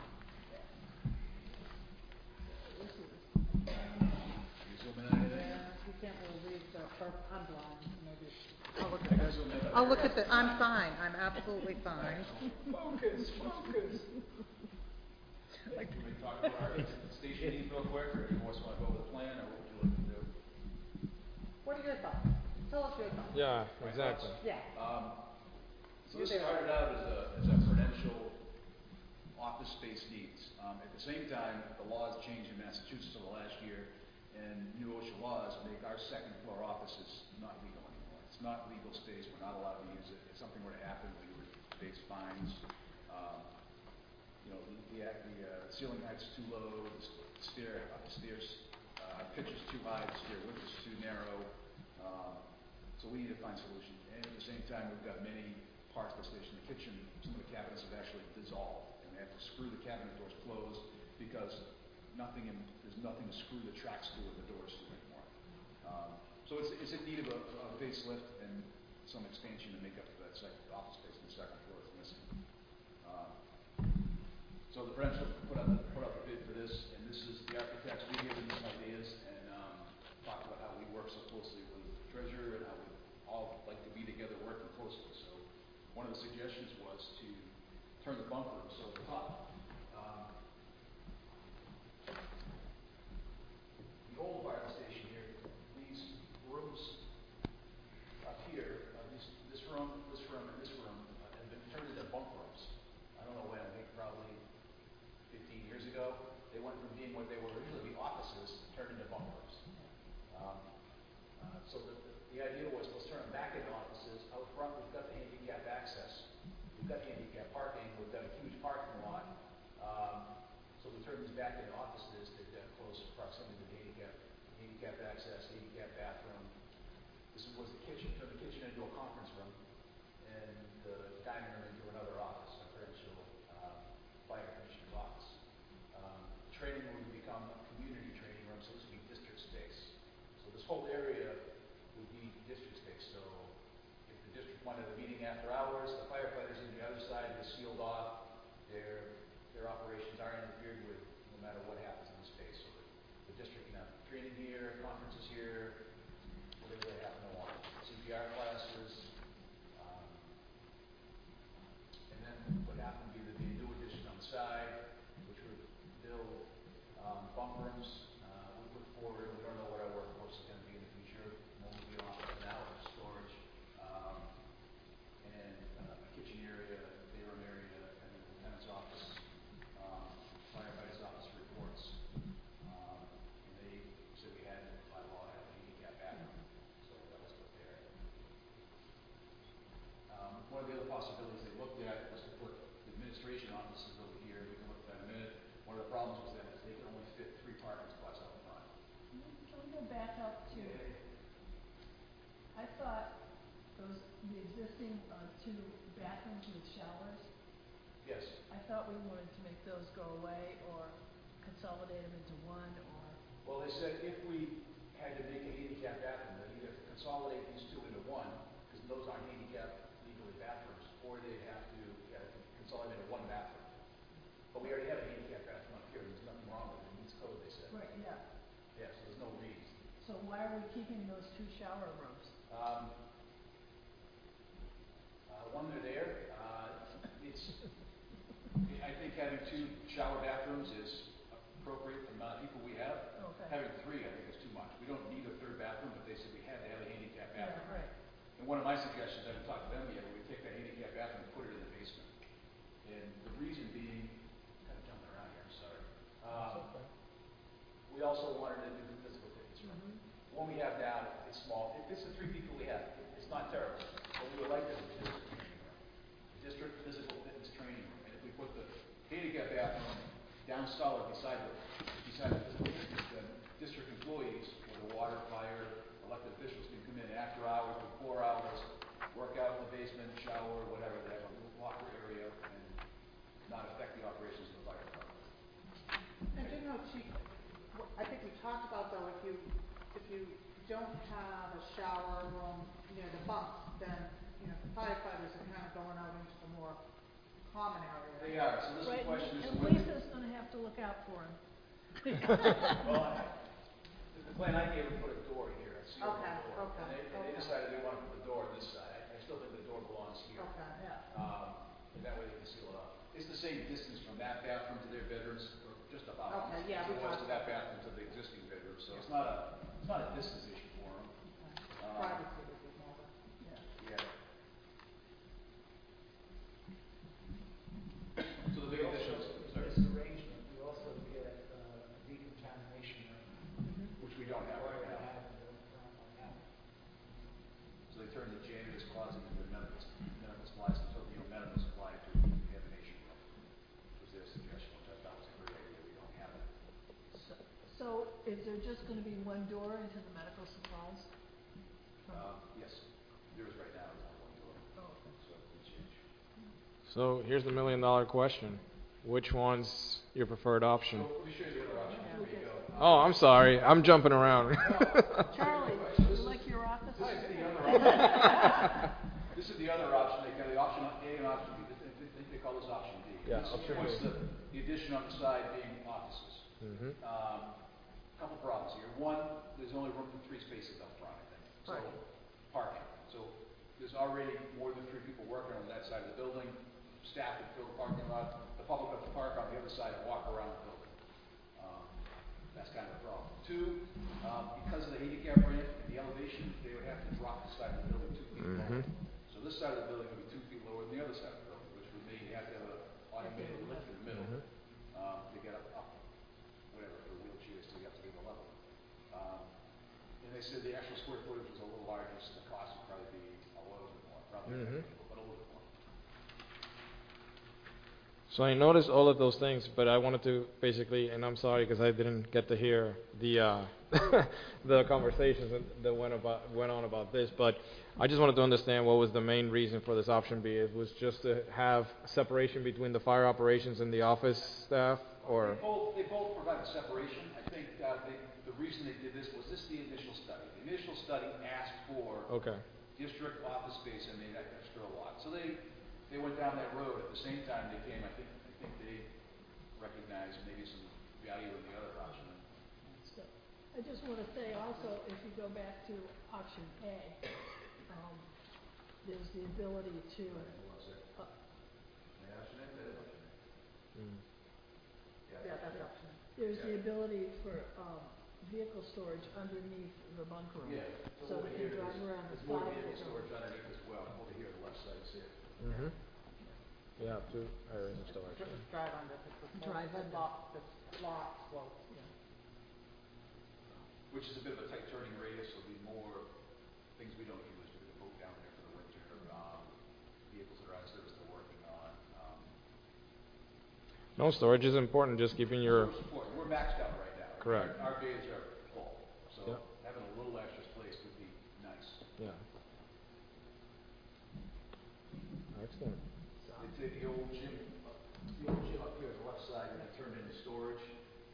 You can't really read the, I'm blind, maybe. I'll look at the, I'm fine, I'm absolutely fine. Focus. Can we talk about our station needs real quick, or do you want to go over the plan, or what would you like to do? What are your thoughts? Tell us your thoughts. Yeah, exactly. Yeah. So this started out as a Prudential office space needs. At the same time, the laws changed in Massachusetts over the last year, and new OSHA laws make our second floor offices not legal anymore. It's not legal space. We're not allowed to use it. If something were to happen, we would face fines. The ceiling height's too low, the stairs pitch is too high, the stair width is too narrow. So we need to find a solution. And at the same time, we've got many parts of the station. The kitchen, some of the cabinets have actually dissolved, and we have to screw the cabinet doors closed because there's nothing to screw the tracks to or the doors to anymore. So it's in need of a facelift and some expansion to make up for that office space in the second floor is missing. So the Prudential put out the bid for this, and this is the architects. We gave them some ideas and talked about how we work so closely with the treasurer and how we all like to be together working closely. So one of the suggestions was to turn the bunk room so at the top. The old part of the station here, these rooms up here, this room, and this room have been turned into bunk rooms. I don't know when, I think probably 15 years ago. They went from being what they were originally offices turned into bunk rooms. So the idea was, let's turn them back into offices. Out front, we've got the handicap access. We've got handicap parking. We've got a huge parking lot. So we turn these back into offices that close proximity to the handicap access, handicap bathroom. This was the kitchen. Turn the kitchen into a conference room, and the dining room into another office, a Prudential fire commissioner's office. Training room would become a community training room, so this would be district space. So this whole area would be district space. So if the district wanted a meeting after hours, the firefighters on the other side are sealed off. Their operations are interfered with no matter what happens in the space. So the district can have training here, conferences here, whatever they happen to want. CPR classes. And then what happened would be there'd be a new addition on the side, which would build bunk rooms. We put forward, we don't know what our workforce is going to be in the future. One will be on now for storage, and a kitchen area, a day room area, and then the lieutenant's office, firefighter's office reports. And they said we had by law to have a handicap bathroom, so that was put there. One of the other possibilities they looked at was to put administration offices over here. We can look at that in a minute. One of the problems was that they could only fit 3 parking spots out front. Can we go back up to, I thought the existing 2 bathrooms with showers, Yes. I thought we wanted to make those go away or consolidate them into one or, Well, they said if we had to make a handicap bathroom, they'd either consolidate these 2 into one, because those aren't handicap legally bathrooms, or they'd have to consolidate into 1 bathroom. But we already have a handicap bathroom up here. There's nothing wrong with it. It meets code, they said. right, yeah. Yeah, so there's no reason. So why are we keeping those 2 shower rooms? One, they're there. I think having 2 shower bathrooms is appropriate for the amount of people we have. Okay. Having 3, I think, is too much. We don't need a 3rd bathroom, but they said we had to have a handicap Yeah, bathroom. right. And one of my suggestions, I haven't talked to them yet, we take that handicap bathroom and put it in the basement. And the reason being, kind of jumping around here, I'm sorry. We also wanted to do the physical fitness room. The one we have now, it's small. If this is 3 people we have, it's not terrible. But we would like to do a district training room. District physical fitness training room. And if we put the handicap bathroom down solid beside the physical fitness, then district employees, whether water, fire, elected officials can come in after hours, before hours, work out in the basement, shower, whatever. They have a little locker area and not affect the operations of the fire department. And do you know, Chief, I think we talked about though, if you don't have a shower room near the bunks, then you know, the firefighters are kind of going out into the more common area. They are, so this Right, question is. and Lisa's gonna have to look out for him. Well, the plan I gave would put a door here, a sealed Okay, door. okay, And they okay. decided they wanted to put the door on this side. I still think the door belongs here. Okay, And that way they can seal it up. It's the same distance from that bathroom to their bedrooms, or just about. Okay, yeah, As we it was talked to that about bathroom to the existing bedroom, so it's not a distance issue for them. privacy would be more, Yeah. So the big addition is, In sorry, this arrangement, we also get a decontamination room, which we don't have or right to now. have, we don't currently have. So they turned the janitor's closet into a medical supplies until, medical supply to a decontamination room. Was their suggestion, which I thought was a great idea. We don't have it. So is there just gonna be one door into the medical supplies? Yes, there is right now, there's only one door. So we change. So here's the $1 million question. Which one's your preferred option? So let me show you the other option before you go. Oh, I'm sorry. I'm jumping around. Charlie, would you like your office? This is the other option. This is the other option. They got the option A and option B. They call this option D. Yeah, This option puts B. the addition on the side being offices. Mm-hmm. Couple problems here. One, there's only room for 3 spaces up front, I think. So, parking. So there's already more than 3 people working on that side of the building. Staff would fill the parking lot. The public have to park on the other side and walk around the building. That's kind of a problem. 2, because of the handicap ramp and the elevation, they would have to drop the side of the building 2 feet lower. So this side of the building would be 2 feet lower than the other side of the building, which would mean you have to have an automated lift in the middle to get up, whatever, for wheelchairs to get up to the level. And they said the actual square footage was a little larger, so the cost would probably be a little bit more, probably, but a little bit more. So I noticed all of those things, but I wanted to basically, and I'm sorry because I didn't get to hear the the conversations that went on about this, but I just wanted to understand what was the main reason for this option B. It was just to have separation between the fire operations and the office staff, or? They both provide a separation. I think the reason they did this was the initial study. The initial study asked for district office space and made that extra lot. So they went down that road. At the same time, they came. I think they recognized maybe some value in the other option. So, I just wanna say also, if you go back to option A, there's the ability to, yeah, that's option. there's the ability for, vehicle storage underneath the bunk room. Yeah. So over they here, can drive around the there's more side of vehicle the storage building. underneath as well. Over here, the left side is it. Mm-hmm. Yeah, 2 areas of storage. Just drive under, because Drive the under. lot slopes. Which is a bit of a tight turning radius, so there'll be more things we don't use. We're going to boat down there for the winter. Vehicles that are out of service they're working on. No, storage is important. Just keeping your We're maxed out right now. Correct. Our bays are full, so Yep. having a little extra space would be nice. yeah. Excellent. They take the old gym up here on the left side and then turn it into storage.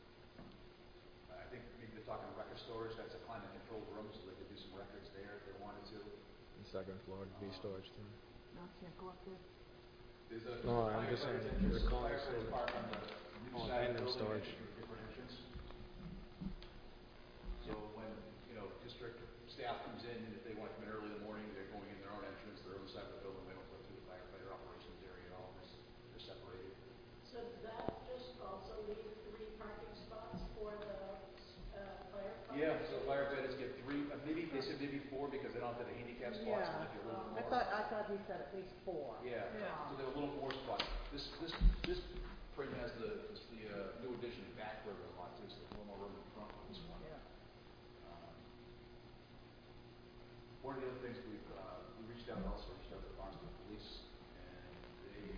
I think maybe they're talking record storage. That's a climate controlled room, so they could do some records there if they wanted to. The second floor would be storage too. No, can't go up there. There's a No, I'm just saying, there's the a common firefighter storage. park on the new Oh, side of and the building, storage. and different entrance. So when, district staff comes in, and if they want to come in early in the morning, they're going in their own entrance, their own side of the building, they don't go through the firefighter operations area at all, they're separated. So does that just also leave 3 parking spots for the firefighters? Yeah, so firefighters get 3, maybe, they said maybe 4 because they don't have the handicap spots, Yeah, might be a little more. I thought he said at least 4. Yeah, so there are a little more spots. This print has the new addition back where there's a lot too, so there's a little more room in front of this one. One of the other things we reached out to Barnstable Police, and they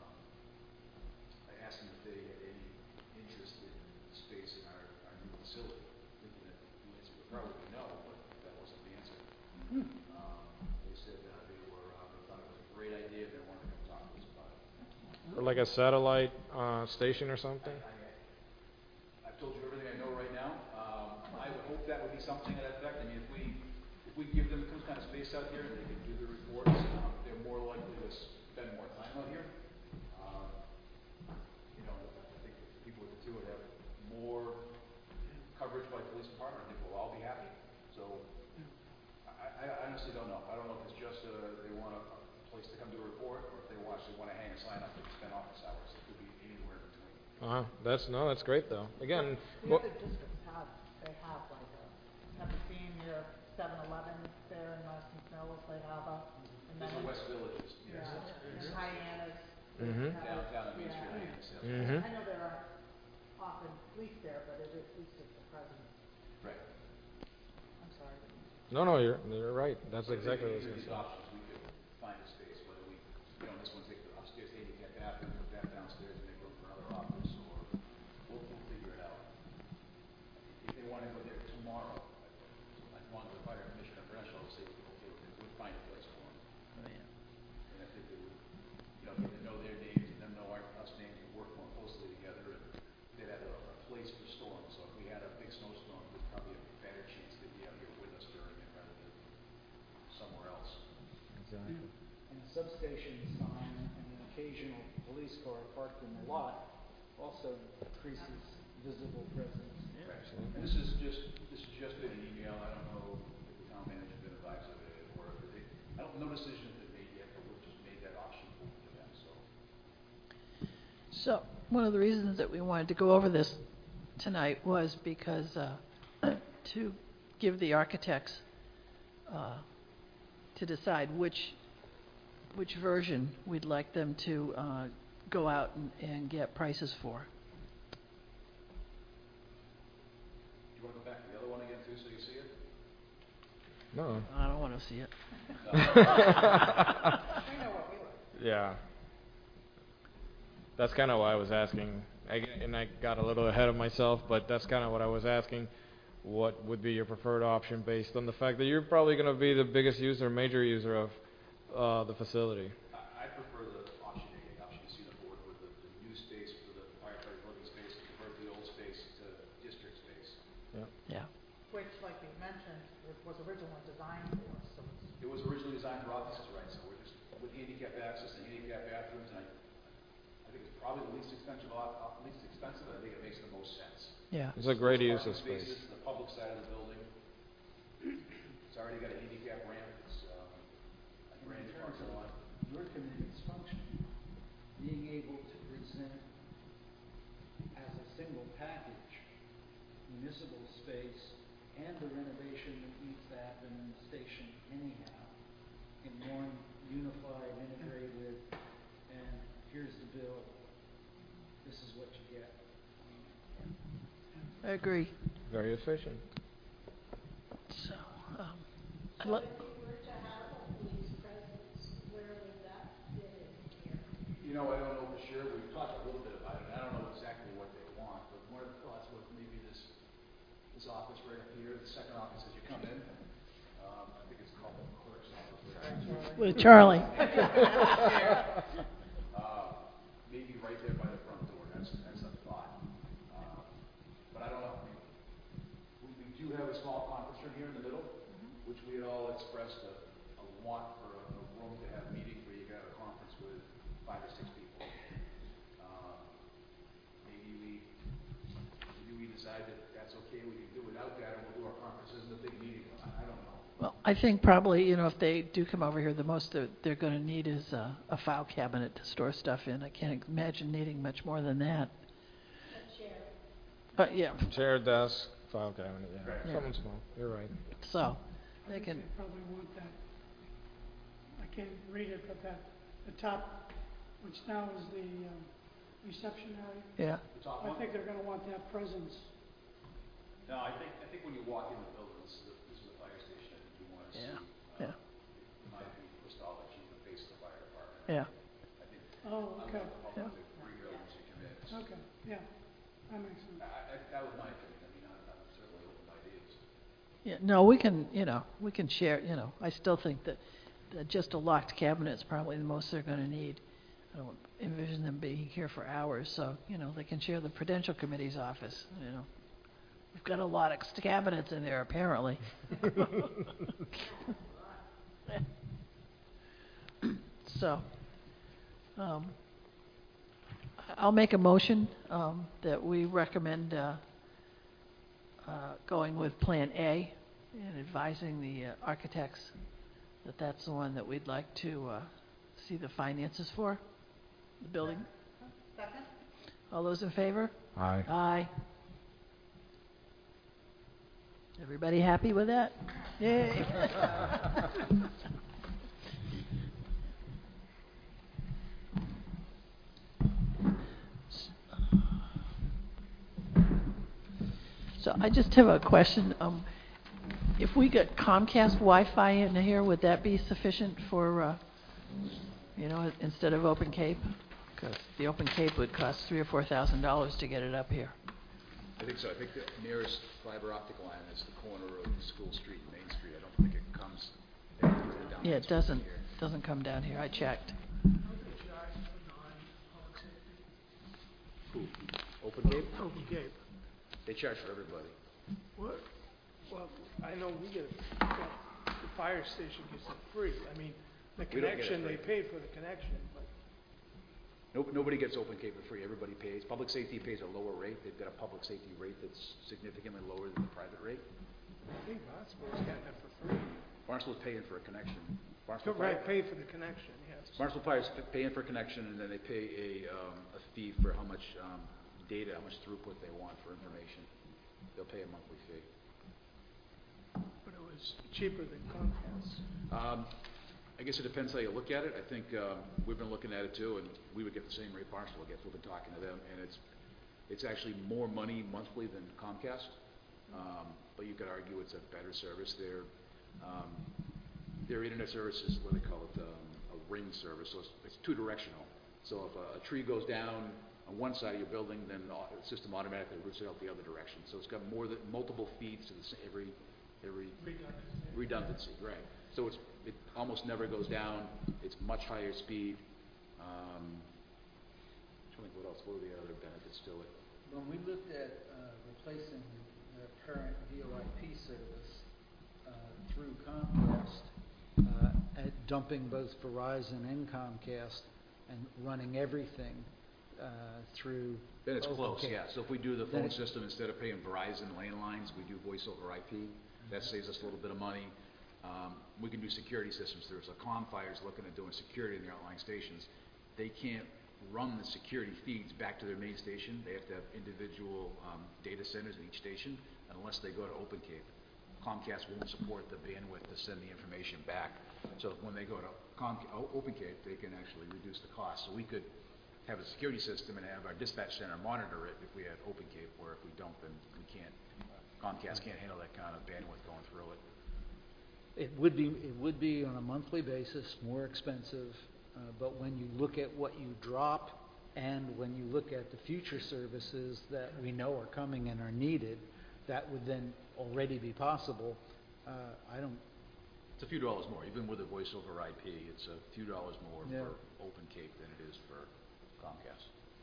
I asked them if they had any interest in space in our new facility, thinking that the answer would probably be no, but that wasn't the answer. They said they thought it was a great idea, they wanted to come talk to us about it. Or like a satellite station or something? I've told you everything I know right now. I would hope that would be something to that effect. I mean, if we give them some kind of space space out here, and they can do the reports. They're more likely to spend more time out here. You know, I think people with the two would have more coverage by police department. I think we'll all be happy. So I honestly don't know. I don't know if it's just they want a place to come do a report, or if they actually want to hang a sign up and spend office hours. It could be anywhere in between. That's great though. Again, The other districts they have like have you seen your 7-Eleven there in Marston Mills? They have and These then are West Villages. yeah, and Hyannis. Mhm. Downtown Main Street. Yeah. Yeah. Mhm. I know there aren't often police there, but at least it's the presence. Right. I'm sorry. no, you're right. That's exactly what I was These going to say. options, we could find a space, whether we, you know, this one take the upstairs handicap bathroom, move that downstairs and make room for another office, or we'll figure it out. If they want to go there tomorrow, I'd want the fire commissioner Brescia to say, okay, we'll find a place for them. And I think they would, you know, get to know their names and them know us names and work more closely together, and they'd have a place for storms. So if we had a big snowstorm, we'd probably have a better chance they'd be out here with us during it rather than somewhere else. Exactly. And a substation sign and an occasional police car parked in the lot also increases visible presence. And this is just been an email. I don't know if the town manager has been advised of it, or if they, no decision has been made yet, but we've just made that option for them, so. So, one of the reasons that we wanted to go over this tonight was because to give the architects to decide which version we'd like them to go out and get prices for. Do you want to go back to the other one again too, so you see it? No. I don't want to see it. We know what we like. Yeah. That's kind of why I was asking, and I got a little ahead of myself, but that's kind of what I was asking. What would be your preferred option based on the fact that you're probably going to be the biggest user, major user of the facility? I prefer the option A, option you see the board with the new space for the firefighter living space, convert the old space to district space. Yeah. Which, like you mentioned, it was originally designed for, so it's. It was originally designed for offices, right, so we're just, with handicap access and handicap bathrooms, and I think it's probably the least expensive, I think it makes the most sense. Yeah. It's a great use Parking of space. spaces, the public side of the building, it's already got a handicap ramp, it's, a brand new parking lot. Your committee's function, being able to present as a single package, municipal space and the renovation that needs to happen in the station anyhow, in one unified, integrated, and here's the bill, this is what you get. I agree. Very efficient. So, I'd So like. if we were to have a police presence, where would that fit in here? You know, I don't know for sure, we've talked a little bit about it, I don't know exactly what they want, but one of the thoughts was maybe this office right up here, the second office as you come in, I think it's called the clerk's office. With Charlie. Maybe right there by the front door, that's a thought. But I don't know. We do have a small conference room here in the middle, which we had all expressed a want for a room to have meetings where you can have a conference with 5 or 6 people. Maybe we decide that that's okay, we can do without that, and we'll do our conferences in the big meeting room. I don't know. Well, I think probably, if they do come over here, the most they're going to need is a file cabinet to store stuff in. I can't imagine needing much more than that. A chair. But yeah, Chair, desk, file cabinet, yeah. Right. Something small. You're right. so I they think can. they probably want that, I can't read it, but the top, which now is the reception area, Yeah. The top I one? think they're gonna want that presence. No, I think when you walk in the building, this is the fire station, I think you want to see. Yeah. It might be Cristobal, she's the face of the fire department. Yeah. I think, Oh, okay, I want the public to greet her when she comes in. okay, yeah, that makes sense. That was my opinion, I mean, I'm certainly open to ideas. Yeah. No, we can share. I still think that just a locked cabinet is probably the most they're going to need. I don't envision them being here for hours, so they can share the Prudential Committee's office. We've got a lot of cabinets in there, apparently. So, I'll make a motion that we recommend going with Plan A and advising the architects that that's the one that we'd like to see the finances for, the building. Second? All those in favor? Aye. Aye. Everybody happy with that? Yay. So I just have a question. If we get Comcast Wi-Fi in here, would that be sufficient for, instead of Open Cape? Because the Open Cape would cost $3,000 or $4,000 to get it up here. I think so. I think the nearest fiber optic line is the corner of School Street and Main Street. I don't think it comes down. Yeah, it doesn't come down here. I checked. Who? Open Cape? Open Cape. They charge for everybody. What? Well, I know we get, the fire station gets it free. I mean, the We don't get it connection, they free. pay for the connection, but Nobody gets Open Cape for free. Everybody pays. Public safety pays a lower rate. They've got a public safety rate that's significantly lower than the private rate. I think Barnstore's getting it for free. Barnstore's paying for a connection. Barnstable Right, Fire- pay for the connection, yes. Barnstable Fire is paying for a connection, and then they pay a fee for how much data, how much throughput they want for information. They'll pay a monthly fee. But it was cheaper than Comcast. I guess it depends how you look at it. I think we've been looking at it too, and we would get the same rate Barnstable gets. We've been talking to them, and it's actually more money monthly than Comcast. But you could argue it's a better service. Their internet service is what they call it, a ring service. So it's two-directional. So if a tree goes down on one side of your building, then the system automatically routes it out the other direction. So it's got multiple feeds to every redundancy, right? So it almost never goes down. It's much higher speed. I'm trying to think what else. What are the other benefits to it? When we looked at replacing the current VoIP service through Comcast, at dumping both Verizon and Comcast and running everything through Then it's Open close, Cape. yeah. So if we do the Then phone it- system, instead of paying Verizon landlines, we do voice over IP. That saves us a little bit of money. We can do security systems through. So ComFire's looking at doing security in their outlying stations. They can't run the security feeds back to their main station. They have to have individual data centers in each station unless they go to Open Cape. Comcast won't support the bandwidth to send the information back. So when they go to Open Cape, they can actually reduce the cost. So we could have a security system and have our dispatch center monitor it if we had Open Cape, where if we don't, then we can't. Comcast can't handle that kind of bandwidth going through it. It would be on a monthly basis more expensive, but when you look at what you drop and when you look at the future services that we know are coming and are needed, that would then already be possible. It's a few dollars more, even with a voice over IP. It's a few dollars more Yeah. for Open Cape than it is for Comcast.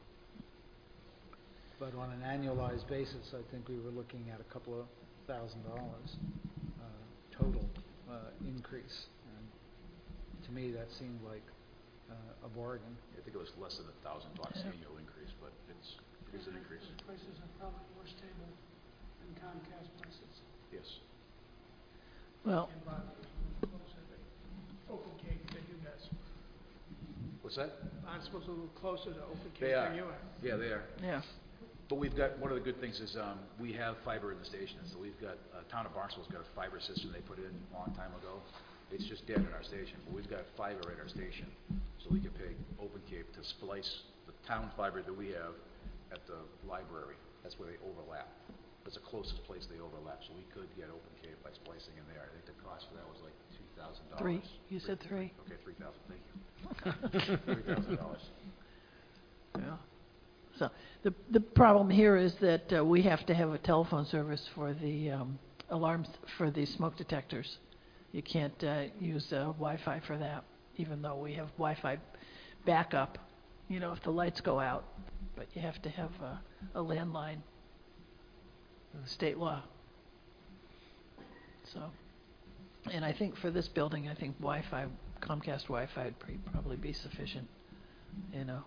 But on an annualized basis, I think we were looking at a couple of $1,000 total increase. And to me, that seemed like a bargain. I think it was less than $1,000 annual increase, but it is an increase. The prices are probably more stable than Comcast prices. Yes. Well, And Barnstore's a little closer than Open Cape than you guys. What's that? Barnstore's a little closer to Open They Cape are. than you are. Yeah, they are. yeah. But we've got, one of the good things is we have fiber in the station. So we've got, town of Barnstore's got a fiber system they put in a long time ago. It's just dead in our station, but we've got fiber at our station. So we can pay Open Cape to splice the town fiber that we have at the library. That's where they overlap. That's the closest place they overlap. So we could get Open Cape by splicing in there. I think the cost for that was like $2,000. 3. You said 3. Okay, $3,000, thank you. $3,000. Yeah. So the problem here is that we have to have a telephone service for the alarms for the smoke detectors. You can't use Wi-Fi for that, even though we have Wi-Fi backup, if the lights go out. But you have to have a landline, state law. So And I think for this building, I think Wi-Fi, Comcast Wi-Fi would probably be sufficient, you know.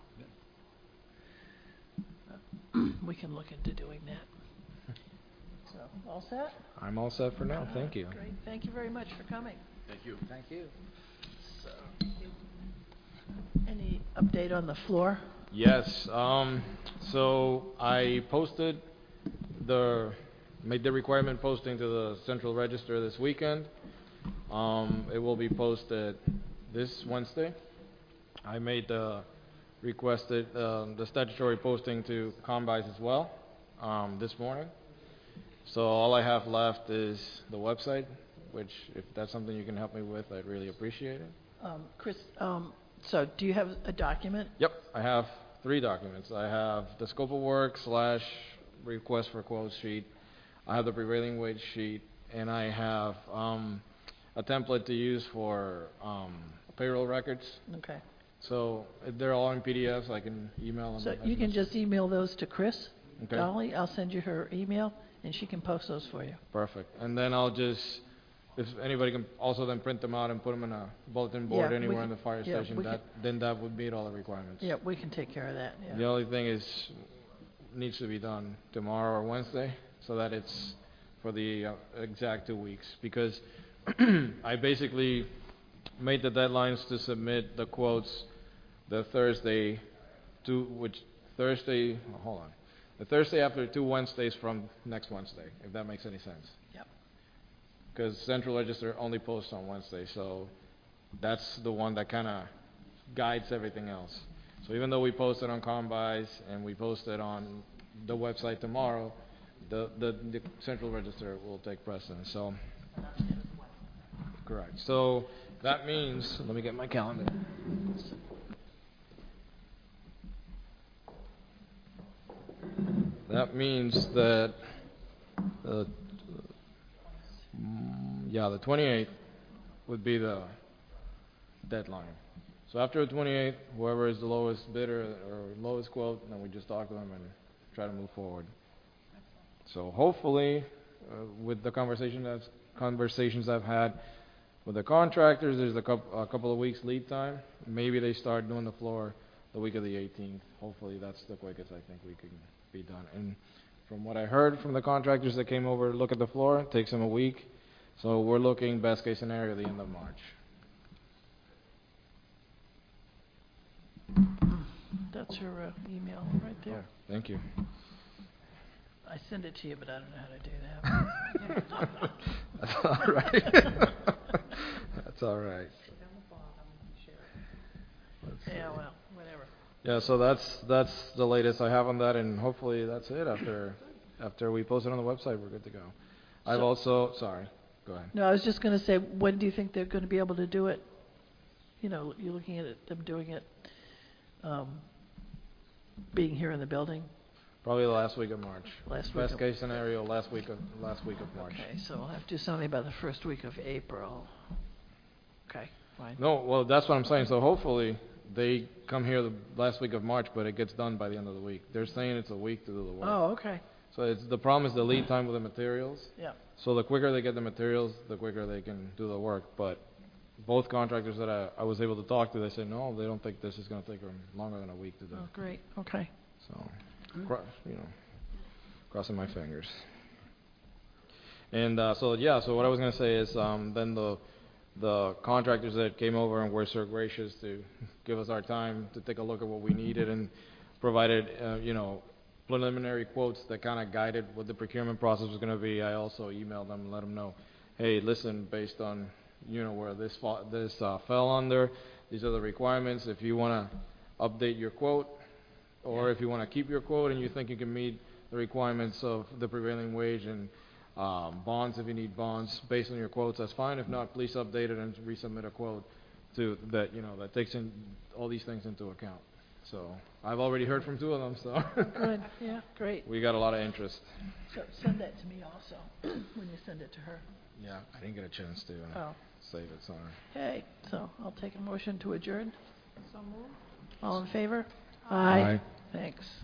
We can look into doing that. So, all set? I'm all set for now, thank you. Great, thank you very much for coming. Thank you. Thank you. So, any update on the floor? Yes, so I made the requirement posting to the Central Register this weekend. It will be posted this Wednesday. I made the the statutory posting to Combis as well, this morning. So all I have left is the website, which if that's something you can help me with, I'd really appreciate it. Chris, so do you have a document? Yep, I have 3 documents. I have the scope of work / request for quote sheet. I have the prevailing wage sheet, and I have a template to use for payroll records. Okay. So they're all in PDFs. I can email them. So you can just email those to Chris Okay. Dolly. I'll send you her email, and she can post those for you. Perfect. And then I'll just, if anybody can also then print them out and put them in a bulletin board Yeah, we anywhere in can- the fire yeah, station, we can- then that would meet all the requirements. Yeah, we can take care of that, The yeah. only thing is, needs to be done tomorrow or Wednesday, so that it's for the exact 2 weeks. Because I basically made the deadlines to submit the quotes the Thursday, the Thursday after 2 Wednesdays from next Wednesday, if that makes any sense. Yep. Because Central Register only posts on Wednesday, so that's the one that kind of guides everything else. So even though we post it on Combis and we post it on the website tomorrow, the Central Register will take precedence. So, correct. So that means, let me get my calendar. That means that, the 28th would be the deadline. So after the 28th, whoever is the lowest bidder or lowest quote, then we just talk to them and try to move forward. So hopefully, with the conversations I've had with the contractors, there's a couple of weeks lead time. Maybe they start doing the floor the week of the 18th. Hopefully that's the quickest I think we can be done. And from what I heard from the contractors that came over to look at the floor, it takes them a week. So we're looking best case scenario the end of March. That's her email right there. Thank you. I send it to you, but I don't know how to do that. That's all right. That's all right. Yeah, well, whatever. Yeah, so that's the latest I have on that, and hopefully that's it. After we post it on the website, we're good to go. I've also, sorry, go ahead. No, I was just going to say, when do you think they're going to be able to do it? You know, you're looking at it, them doing it, being here in the building. Probably the last week of March. Best case scenario, last week of March. Okay, so we'll have to do something about the first week of April. Okay, fine. No, well, that's what I'm saying. So hopefully they come here the last week of March, but it gets done by the end of the week. They're saying it's a week to do the work. Oh, okay. So the problem is the lead time with the materials. Yeah. So the quicker they get the materials, the quicker they can do the work. But both contractors that I was able to talk to, they said no, they don't think this is going to take them longer than a week to do. Oh, great. Okay. So, crossing my fingers. And so what I was going to say is then the contractors that came over and were so gracious to give us our time to take a look at what we needed and provided preliminary quotes that kind of guided what the procurement process was going to be. I also emailed them and let them know, hey, listen, based on where this fell under, these are the requirements. If you want to update your quote, or if you want to keep your quote and you think you can meet the requirements of the prevailing wage and bonds, if you need bonds based on your quotes, that's fine. If not, please update it and resubmit a quote that takes in all these things into account. So I've already heard from 2 of them. So Good. Yeah. Great. We got a lot of interest. So send that to me also when you send it to her. Yeah, I didn't get a chance to save it. Sorry. Okay. So I'll take a motion to adjourn. So moved. All in favor? Aye. Thanks.